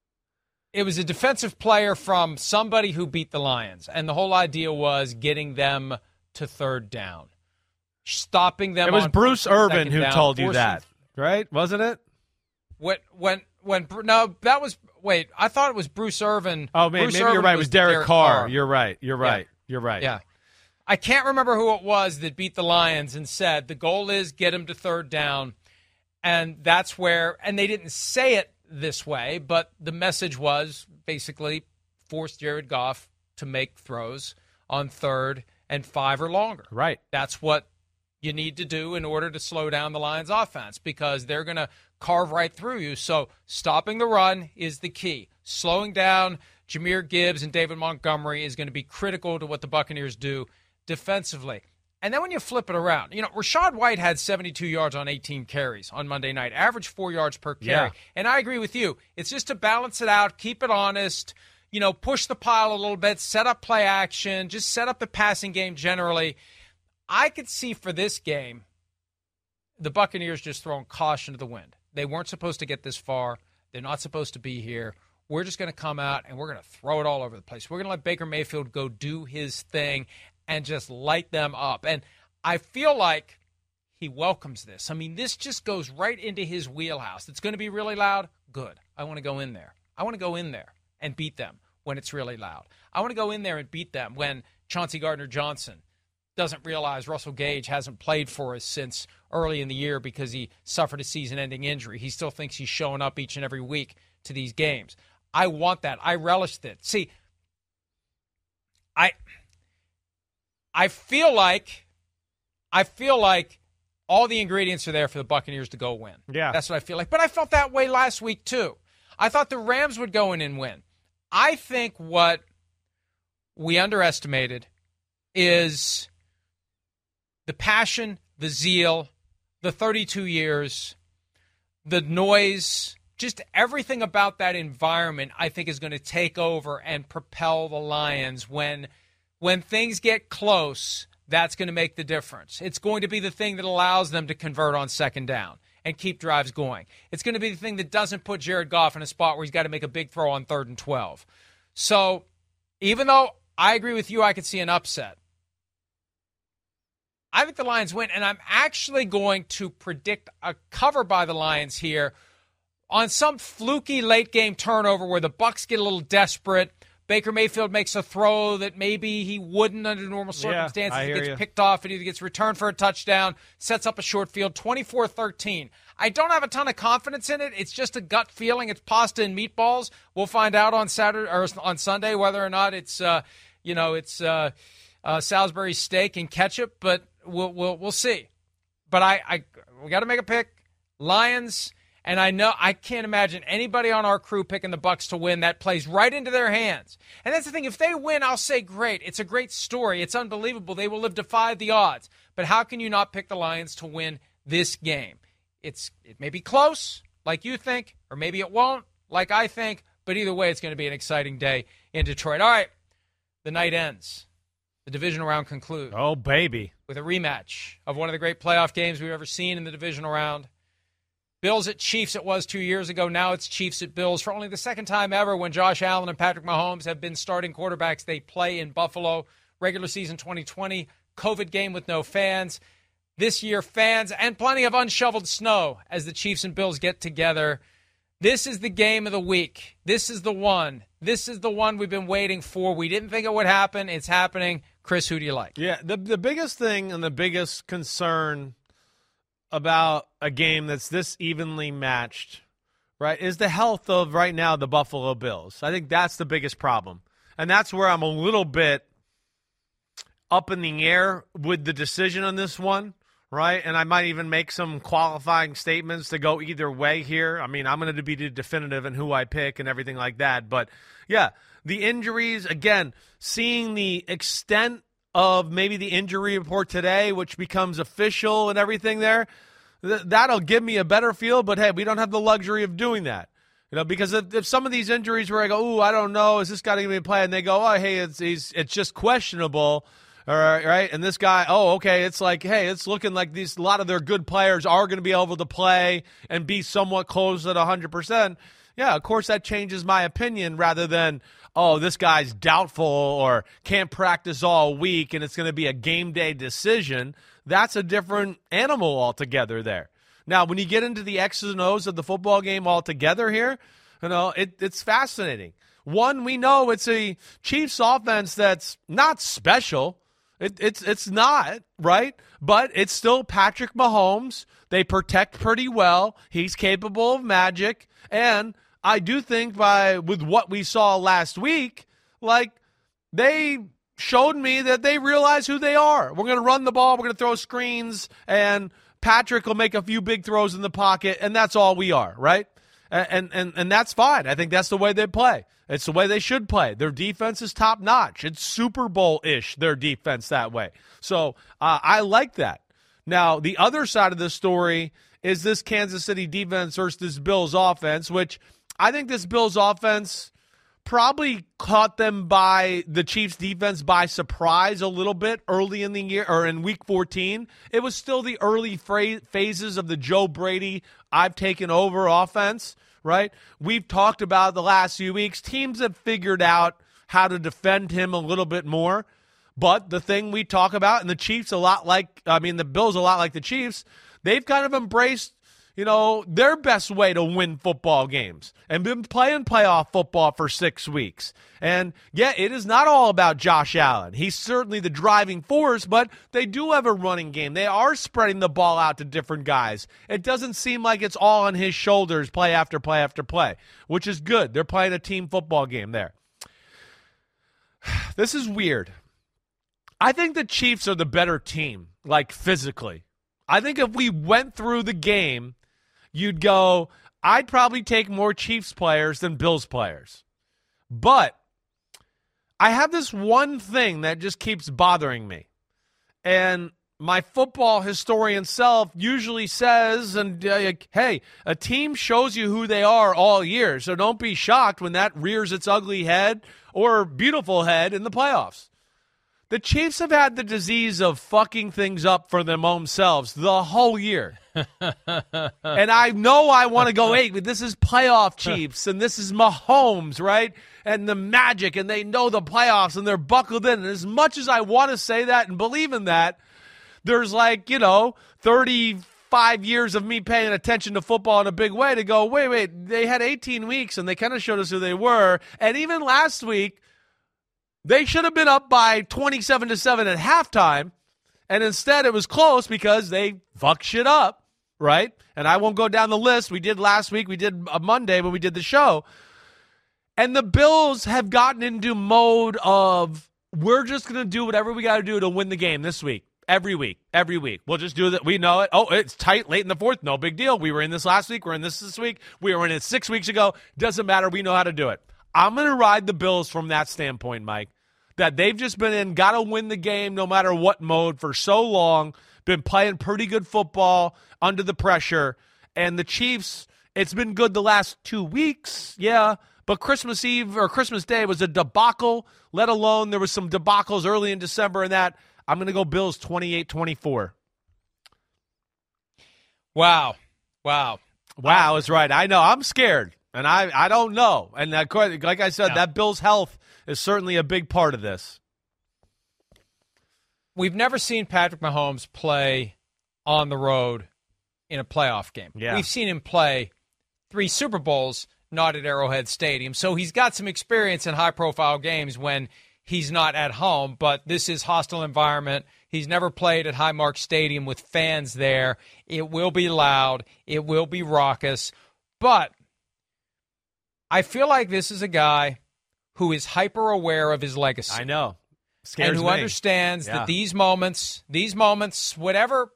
It was a defensive player from somebody who beat the Lions, and the whole idea was getting them to third down, stopping them. It was on Bruce Irvin who down, told you that, right? Wasn't it? When when when no, that was wait. I thought it was Bruce Irvin. Oh man, Bruce maybe Irvin you're right. It was was Derek, Derek Carr. Carr. You're right. You're right. Yeah. You're right. Yeah, I can't remember who it was that beat the Lions and said the goal is get them to third down, and that's where. And they didn't say it this way, but the message was basically force Jared Goff to make throws on third and five or longer. Right. That's what you need to do in order to slow down the Lions offense because they're going to carve right through you. So stopping the run is the key. Slowing down Jahmyr Gibbs and David Montgomery is going to be critical to what the Buccaneers do defensively. And then when you flip it around, you know, Rachaad White had seventy-two yards on eighteen carries on Monday night, average four yards per carry. Yeah. And I agree with you. It's just to balance it out, keep it honest, you know, push the pile a little bit, set up play action, just set up the passing game generally. I could see for this game, the Buccaneers just throwing caution to the wind. They weren't supposed to get this far. They're not supposed to be here. We're just going to come out and we're going to throw it all over the place. We're going to let Baker Mayfield go do his thing and just light them up. And I feel like he welcomes this. I mean, this just goes right into his wheelhouse. It's going to be really loud. Good. I want to go in there. I want to go in there and beat them when it's really loud. I want to go in there and beat them when Chauncey Gardner-Johnson doesn't realize Russell Gage hasn't played for us since early in the year because he suffered a season-ending injury. He still thinks he's showing up each and every week to these games. I want that. I relish that. See, I I feel like I feel like all the ingredients are there for the Buccaneers to go win. Yeah. That's what I feel like. But I felt that way last week too. I thought the Rams would go in and win. I think what we underestimated is the passion, the zeal, the thirty-two years, the noise, just everything about that environment I think is going to take over and propel the Lions when when things get close. That's going to make the difference. It's going to be the thing that allows them to convert on second down and keep drives going. It's going to be the thing that doesn't put Jared Goff in a spot where he's got to make a big throw on third and twelve. So even though I agree with you, I could see an upset, I think the Lions win, and I'm actually going to predict a cover by the Lions here on some fluky late-game turnover where the Bucs get a little desperate. Baker Mayfield makes a throw that maybe he wouldn't under normal circumstances. Yeah, it gets you. picked off. It either gets returned for a touchdown, sets up a short field, twenty-four thirteen. I don't have a ton of confidence in it. It's just a gut feeling. It's pasta and meatballs. We'll find out on Saturday or on Sunday whether or not it's uh, you know it's uh, uh, Salisbury steak and ketchup, but we'll we'll we'll see. but I, I we got to make a pick. Lions, and I know I can't imagine anybody on our crew picking the Bucs to win. That plays right into their hands. And that's the thing. If they win, I'll say great. It's a great story. It's unbelievable. They will have defied the odds. But how can you not pick the Lions to win this game? It's it may be close, like you think, or maybe it won't, like I think. But either way, it's going to be an exciting day in Detroit. All right, the night ends. The divisional round concludes. Oh, baby. With a rematch of one of the great playoff games we've ever seen in the divisional round. Bills at Chiefs it was two years ago. Now it's Chiefs at Bills for only the second time ever when Josh Allen and Patrick Mahomes have been starting quarterbacks. They play in Buffalo. Regular season twenty twenty, COVID game with no fans. This year, fans and plenty of unshoveled snow as the Chiefs and Bills get together. This is the game of the week. This is the one. This is the one we've been waiting for. We didn't think it would happen. It's happening. Chris, who do you like? Yeah, the the biggest thing and the biggest concern about a game that's this evenly matched, right, is the health of, right now, the Buffalo Bills. I think that's the biggest problem. And that's where I'm a little bit up in the air with the decision on this one, right? And I might even make some qualifying statements to go either way here. I mean, I'm going to be definitive in who I pick and everything like that. But, yeah, the injuries, again, seeing the extent of maybe the injury report today, which becomes official and everything there, th- that'll give me a better feel. But, hey, we don't have the luxury of doing that. You know, because if, if some of these injuries where I go, ooh, I don't know, is this guy going to be playing? And they go, oh, hey, it's he's, it's just questionable. All right, right, and this guy, oh, okay, it's like, hey, it's looking like these a lot of their good players are going to be able to play and be somewhat close at one hundred percent. Yeah, of course that changes my opinion rather than, oh, this guy's doubtful or can't practice all week and it's going to be a game day decision. That's a different animal altogether there. Now, when you get into the X's and O's of the football game altogether here, you know, it, it's fascinating. One, we know it's a Chiefs offense that's not special. It, it's it's not, right? But it's still Patrick Mahomes. They protect pretty well. He's capable of magic. And I do think by with what we saw last week, like they showed me that they realize who they are. We're going to run the ball. We're going to throw screens. And Patrick will make a few big throws in the pocket. And that's all we are, right? And, and, and that's fine. I think that's the way they play. It's the way they should play. Their defense is top-notch. It's Super Bowl-ish, their defense that way. So uh, I like that. Now, the other side of the story is this Kansas City defense versus this Bills offense, which I think this Bills offense probably caught them by the Chiefs defense by surprise a little bit early in the year or in week fourteen. It was still the early fra- phases of the Joe Brady I've taken over offense, right? We've talked about the last few weeks. Teams have figured out how to defend him a little bit more. But the thing we talk about, and the Chiefs a lot like, I mean, the Bills a lot like the Chiefs, they've kind of embraced, you know, their best way to win football games and been playing playoff football for six weeks. And, yeah, it is not all about Josh Allen. He's certainly the driving force, but they do have a running game. They are spreading the ball out to different guys. It doesn't seem like it's all on his shoulders play after play after play, which is good. They're playing a team football game there. This is weird. I think the Chiefs are the better team, like physically. I think if we went through the game, you'd go, I'd probably take more Chiefs players than Bills players. But I have this one thing that just keeps bothering me. And my football historian self usually says, and uh, hey, a team shows you who they are all year, so don't be shocked when that rears its ugly head or beautiful head in the playoffs. The Chiefs have had the disease of fucking things up for them themselves the whole year. And I know I want to go, hey, but this is playoff Chiefs, and this is Mahomes, right? And the magic, and they know the playoffs, and they're buckled in. And as much as I want to say that and believe in that, there's like, you know, thirty-five years of me paying attention to football in a big way to go, wait, wait, they had eighteen weeks, and they kind of showed us who they were. And even last week, they should have been up by twenty-seven to seven at halftime, and instead it was close because they fucked shit up, right? And I won't go down the list. We did last week. We did a Monday when we did the show. And the Bills have gotten into mode of we're just going to do whatever we got to do to win the game this week. Every week, every week. We'll just do that. We know it. Oh, it's tight late in the fourth. No big deal. We were in this last week. We're in this this week. We were in it six weeks ago. Doesn't matter. We know how to do it. I'm going to ride the Bills from that standpoint, Mike, that they've just been in, got to win the game no matter what mode for so long, been playing pretty good football under the pressure. And the Chiefs, it's been good the last two weeks, yeah, but Christmas Eve or Christmas Day was a debacle, let alone there was some debacles early in December and that. I'm going to go Bills twenty-eight twenty-four. Wow. Wow. Wow is right. I know. I'm scared, and I, I don't know. And that, like I said, yeah. that Bills' health is certainly a big part of this. We've never seen Patrick Mahomes play on the road in a playoff game. Yeah. We've seen him play three Super Bowls, not at Arrowhead Stadium. So he's got some experience in high-profile games when he's not at home, but this is hostile environment. He's never played at Highmark Stadium with fans there. It will be loud. It will be raucous. But I feel like this is a guy who is hyper-aware of his legacy. I know. Scares and who me. understands yeah. that these moments, these moments, whatever,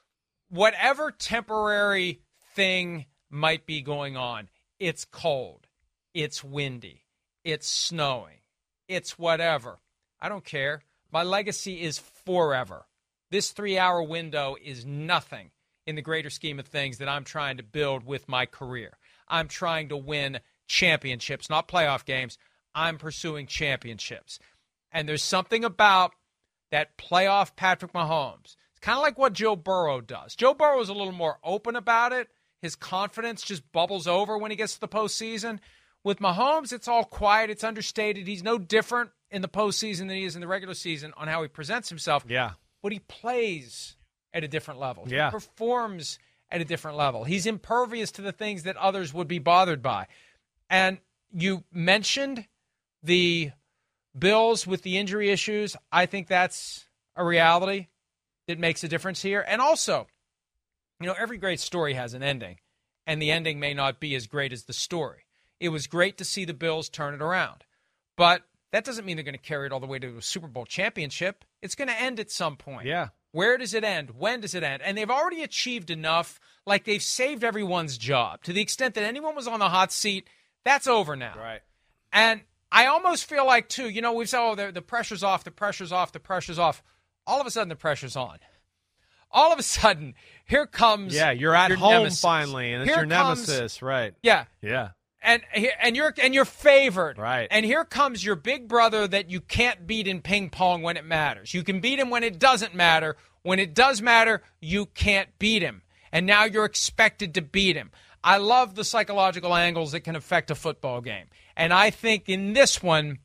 whatever temporary thing might be going on, it's cold, it's windy, it's snowing. It's whatever. I don't care. My legacy is forever. This three-hour window is nothing in the greater scheme of things that I'm trying to build with my career. I'm trying to win championships, not playoff games. I'm pursuing championships. And there's something about that playoff Patrick Mahomes. It's kind of like what Joe Burrow does. Joe Burrow is a little more open about it. His confidence just bubbles over when he gets to the postseason. With Mahomes, it's all quiet. It's understated. He's no different in the postseason than he is in the regular season on how he presents himself. Yeah. But he plays at a different level. Yeah. He performs at a different level. He's impervious to the things that others would be bothered by. And you mentioned the Bills with the injury issues. I think that's a reality that makes a difference here. And also, you know, every great story has an ending, and the ending may not be as great as the story. It was great to see the Bills turn it around. But that doesn't mean they're going to carry it all the way to a Super Bowl championship. It's going to end at some point. Yeah. Where does it end? When does it end? And they've already achieved enough, like they've saved everyone's job. To the extent that anyone was on the hot seat, that's over now. Right. And I almost feel like, too, you know, we've said, oh, the, the pressure's off, the pressure's off, the pressure's off. All of a sudden, the pressure's on. All of a sudden, here comes Yeah, you're at your home nemesis. finally, and it's here your comes, nemesis, right. Yeah. Yeah. And and you're and you're favored. Right. And here comes your big brother that you can't beat in ping pong when it matters. You can beat him when it doesn't matter. When it does matter, you can't beat him. And now you're expected to beat him. I love the psychological angles that can affect a football game. And I think in this one,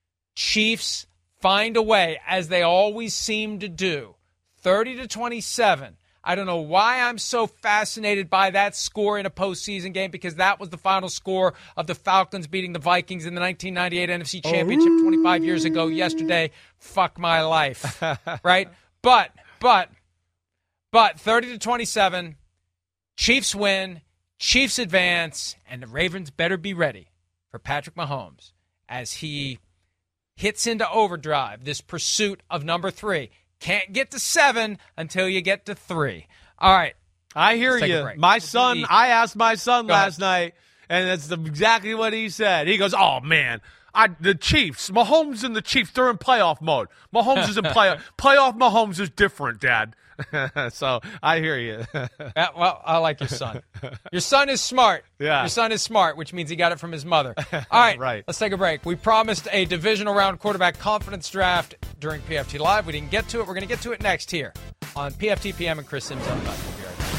Chiefs find a way, as they always seem to do, thirty to twenty-seven. I don't know why I'm so fascinated by that score in a postseason game, because that was the final score of the Falcons beating the Vikings in the nineteen ninety-eight N F C Championship oh. twenty-five years ago yesterday. Fuck my life. Right? But, but, but thirty to twenty-seven, Chiefs win, Chiefs advance, and the Ravens better be ready for Patrick Mahomes as he hits into overdrive, this pursuit of number three. Can't get to seven until you get to three. All right. I hear you. My we'll son, I asked my son Go last ahead. night, and that's the, exactly what he said. He goes, oh, man, I, the Chiefs, Mahomes and the Chiefs, they're in playoff mode. Mahomes is in playoff. Playoff Mahomes is different, Dad. So I hear you. Yeah, well, I like your son. Your son is smart. Yeah. Your son is smart, which means he got it from his mother. All right, right. Let's take a break. We promised a divisional round quarterback confidence draft during P F T Live. We didn't get to it. We're going to get to it next here on P F T P M and Chris Sims Uncut. We'll be right back.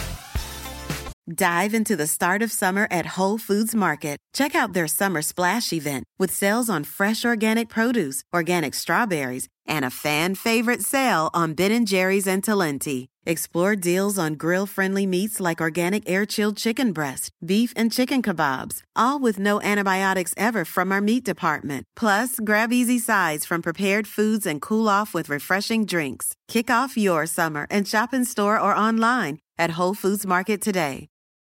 Dive into the start of summer at Whole Foods Market. Check out their Summer Splash event with sales on fresh organic produce, organic strawberries, and a fan-favorite sale on Ben and Jerry's and Talenti. Explore deals on grill-friendly meats like organic air-chilled chicken breast, beef and chicken kebabs, all with no antibiotics ever from our meat department. Plus, grab easy sides from prepared foods and cool off with refreshing drinks. Kick off your summer and shop in store or online at Whole Foods Market today.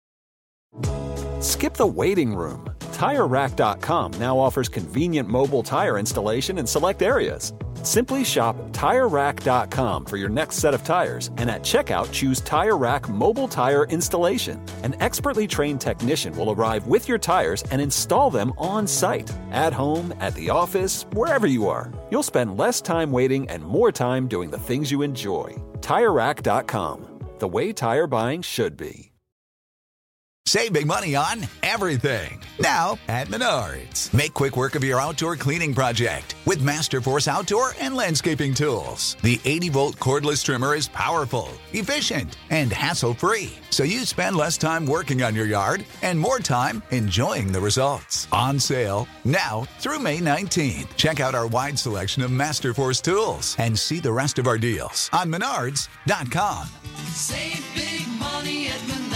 Skip the waiting room. Tire Rack dot com now offers convenient mobile tire installation in select areas. Simply shop Tire Rack dot com for your next set of tires, and at checkout, choose Tire Rack Mobile Tire Installation. An expertly trained technician will arrive with your tires and install them on site, at home, at the office, wherever you are. You'll spend less time waiting and more time doing the things you enjoy. Tire Rack dot com, the way tire buying should be. Save big money on everything now at Menards. Make quick work of your outdoor cleaning project with Masterforce Outdoor and Landscaping Tools. The eighty volt cordless trimmer is powerful, efficient, and hassle-free, so you spend less time working on your yard and more time enjoying the results. On sale now through May nineteenth. Check out our wide selection of Masterforce tools and see the rest of our deals on Menards dot com. Save big money at Menards.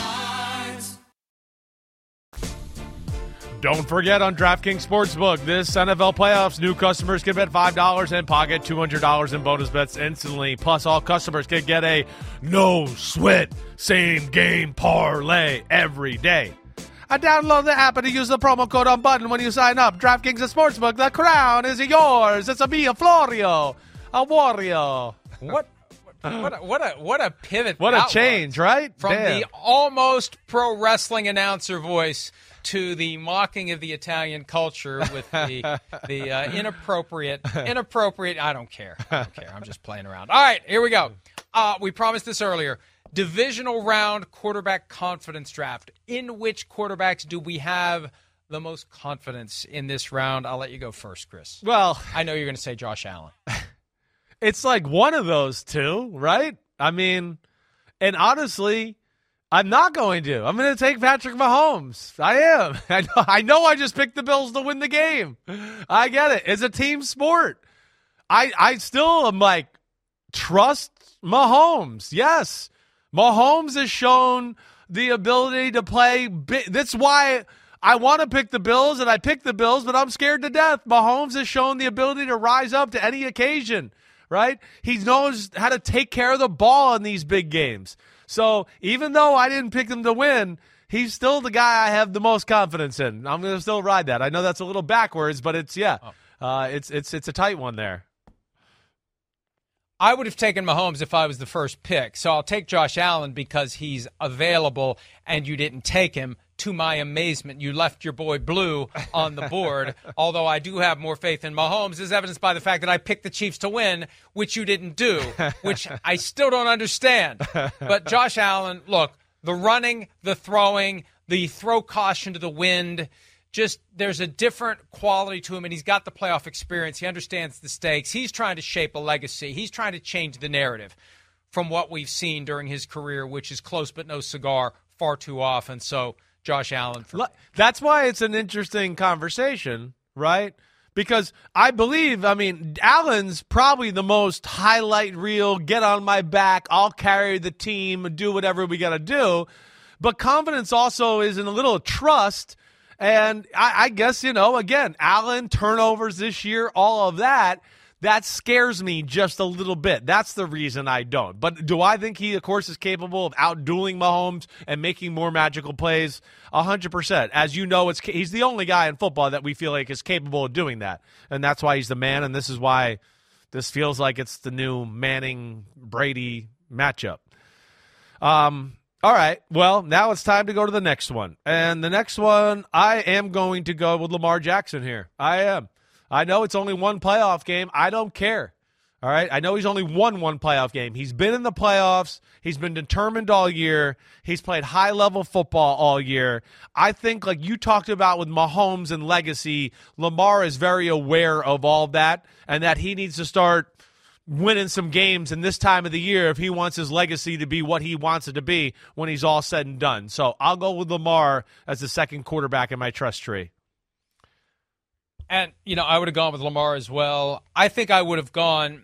Don't forget on DraftKings Sportsbook, this N F L playoffs, new customers can bet five dollars and pocket two hundred dollars in bonus bets instantly. Plus, all customers can get a no-sweat same-game parlay every day. I download the app and use the promo code on button when you sign up. DraftKings Sportsbook, the crown is yours. It's a Mia Florio, a Wario. What? What a, what a what a pivot! What a change, was. right? From Damn. the almost pro wrestling announcer voice to the mocking of the Italian culture with the the uh, inappropriate inappropriate. I don't care. I don't care. I'm just playing around. All right, here we go. Uh, we promised this earlier. Divisional round quarterback confidence draft. In which quarterbacks do we have the most confidence in this round? I'll let you go first, Chris. Well, I know you're going to say Josh Allen. It's like one of those two, right? I mean, and honestly, I'm not going to. I'm going to take Patrick Mahomes. I am. I know, I know I just picked the Bills to win the game. I get it. It's a team sport. I, I still am like, trust Mahomes. Yes. Mahomes has shown the ability to play big. That's why I want to pick the Bills, and I picked the Bills, but I'm scared to death. Mahomes has shown the ability to rise up to any occasion. Right? He knows how to take care of the ball in these big games. So even though I didn't pick him to win, he's still the guy I have the most confidence in. I'm going to still ride that. I know that's a little backwards, but it's, yeah, uh, it's it's it's a tight one there. I would have taken Mahomes if I was the first pick. So I'll take Josh Allen because he's available and you didn't take him. To my amazement, you left your boy Blue on the board, although I do have more faith in Mahomes, as evidenced by the fact that I picked the Chiefs to win, which you didn't do, which I still don't understand. But Josh Allen, look, the running, the throwing, the throw caution to the wind, just there's a different quality to him, and he's got the playoff experience. He understands the stakes. He's trying to shape a legacy. He's trying to change the narrative from what we've seen during his career, which is close but no cigar far too often. So Josh Allen. For That's why it's an interesting conversation, right? Because I believe, I mean, Allen's probably the most highlight reel, get on my back, I'll carry the team, do whatever we got to do. But confidence also is in a little trust. And I, I guess, you know, again, Allen, turnovers this year, all of that. That scares me just a little bit. That's the reason I don't. But do I think he, of course, is capable of outdueling Mahomes and making more magical plays? one hundred percent. As you know, it's he's the only guy in football that we feel like is capable of doing that. And that's why he's the man, and this is why this feels like it's the new Manning-Brady matchup. Um. All right, well, now it's time to go to the next one. And the next one, I am going to go with Lamar Jackson here. I am. I know it's only one playoff game. I don't care. All right? I know he's only won one playoff game. He's been in the playoffs. He's been determined all year. He's played high-level football all year. I think, like you talked about with Mahomes and legacy, Lamar is very aware of all that and that he needs to start winning some games in this time of the year if he wants his legacy to be what he wants it to be when he's all said and done. So I'll go with Lamar as the second quarterback in my trust tree. And, you know, I would have gone with Lamar as well. I think I would have gone,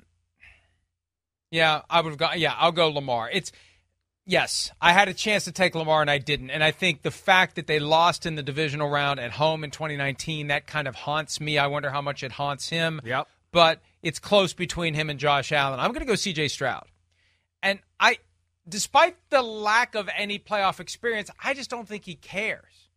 yeah, I would have gone, yeah, I'll go Lamar. It's, yes, I had a chance to take Lamar and I didn't. And I think the fact that they lost in the divisional round at home in twenty nineteen, that kind of haunts me. I wonder how much it haunts him. Yep. But it's close between him and Josh Allen. I'm going to go C J Stroud. And I, despite the lack of any playoff experience, I just don't think he cares. Yeah.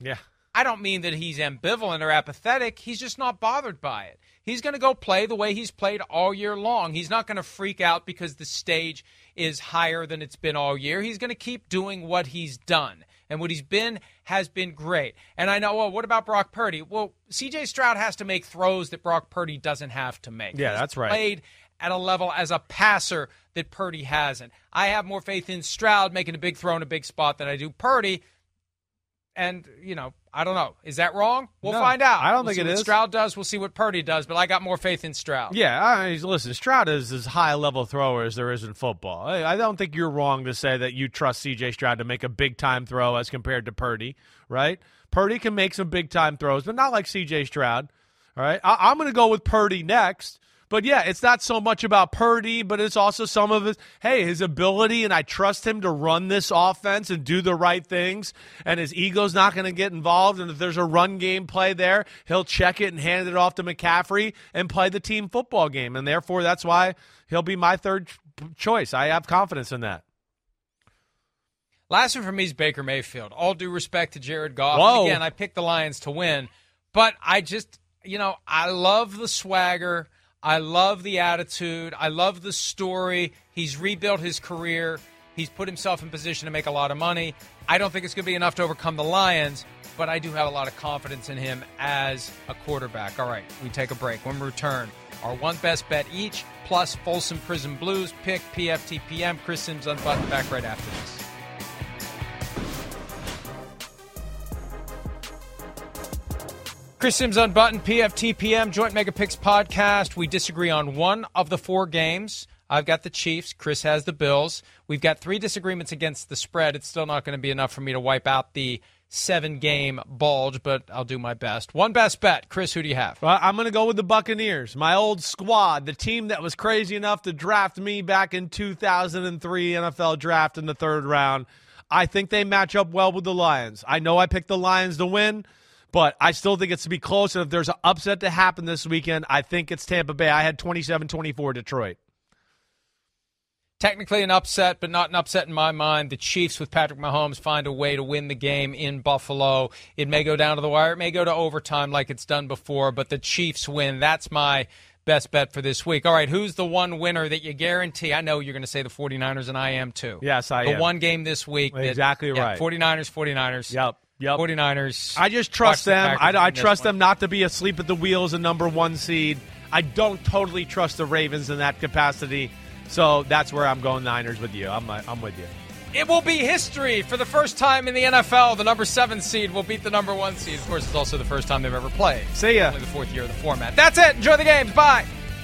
I don't mean that he's ambivalent or apathetic. He's just not bothered by it. He's going to go play the way he's played all year long. He's not going to freak out because the stage is higher than it's been all year. He's going to keep doing what he's done. And what he's been has been great. And I know, well, what about Brock Purdy? Well, C J Stroud has to make throws that Brock Purdy doesn't have to make. Yeah, he's that's right. Played at a level as a passer that Purdy hasn't. I have more faith in Stroud making a big throw in a big spot than I do Purdy. And, you know, I don't know. Is that wrong? We'll No, find out. I don't we'll think see it what is. Stroud does. We'll see what Purdy does. But I got more faith in Stroud. Yeah, I mean, listen, Stroud is as high-level thrower as there is in football. I I don't think you're wrong to say that you trust C J Stroud to make a big-time throw as compared to Purdy, right? Purdy can make some big-time throws, but not like C J Stroud, all right? I- I'm going to go with Purdy next. But, yeah, it's not so much about Purdy, but it's also some of his, hey, his ability, and I trust him to run this offense and do the right things, and his ego's not going to get involved, and if there's a run game play there, he'll check it and hand it off to McCaffrey and play the team football game, and therefore that's why he'll be my third choice. I have confidence in that. Last one for me is Baker Mayfield. All due respect to Jared Goff. Whoa. And again, I picked the Lions to win, but I just, you know, I love the swagger. I love the attitude. I love the story. He's rebuilt his career. He's put himself in position to make a lot of money. I don't think it's going to be enough to overcome the Lions, but I do have a lot of confidence in him as a quarterback. All right, we take a break. When we return, our one best bet each, plus Folsom Prison Blues pick, P F T P M. Chris Sims Unbuttoned back right after this. Chris Sims Unbuttoned, P F T P M, Joint Mega Picks podcast. We disagree on one of the four games. I've got the Chiefs. Chris has the Bills. We've got three disagreements against the spread. It's still not going to be enough for me to wipe out the seven-game bulge, but I'll do my best. One best bet. Chris, who do you have? Well, I'm going to go with the Buccaneers, my old squad, the team that was crazy enough to draft me back in two thousand three N F L draft in the third round. I think they match up well with the Lions. I know I picked the Lions to win, but I still think it's to be close. And if there's an upset to happen this weekend, I think it's Tampa Bay. I had twenty-seven twenty-four Detroit. Technically an upset, but not an upset in my mind. The Chiefs with Patrick Mahomes find a way to win the game in Buffalo. It may go down to the wire. It may go to overtime like it's done before, but the Chiefs win. That's my best bet for this week. All right, who's the one winner that you guarantee? I know you're going to say the 49ers, and I am too. Yes, I the am. The one game this week. That, exactly yeah, right. 49ers, 49ers. Yep. Yep. 49ers. I just trust the them. I, I trust one. them not to be asleep at the wheel as a number one seed. I don't totally trust the Ravens in that capacity. So that's where I'm going Niners with you. I'm I'm with you. It will be history for the first time in the N F L. The number seven seed will beat the number one seed. Of course, it's also the first time they've ever played. See ya. Only the fourth year of the format. That's it. Enjoy the games. Bye.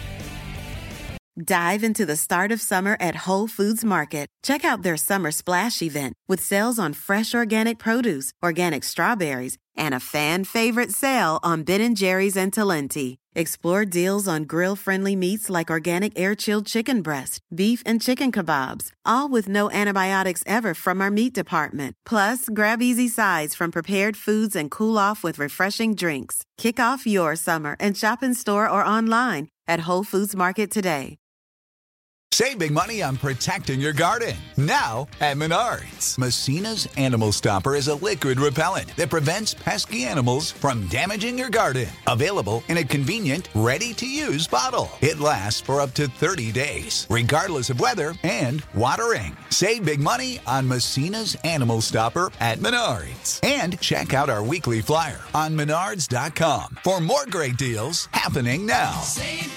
Dive into the start of summer at Whole Foods Market. Check out their Summer Splash event with sales on fresh organic produce, organic strawberries, and a fan-favorite sale on Ben and Jerry's and Talenti. Explore deals on grill-friendly meats like organic air-chilled chicken breast, beef, and chicken kebabs, all with no antibiotics ever from our meat department. Plus, grab easy sides from prepared foods and cool off with refreshing drinks. Kick off your summer and shop in store or online at Whole Foods Market today. Save big money on protecting your garden. Now at Menards. Messina's Animal Stopper is a liquid repellent that prevents pesky animals from damaging your garden. Available in a convenient, ready-to-use bottle. It lasts for up to thirty days, regardless of weather and watering. Save big money on Messina's Animal Stopper at Menards. And check out our weekly flyer on menards dot com for more great deals happening now. Save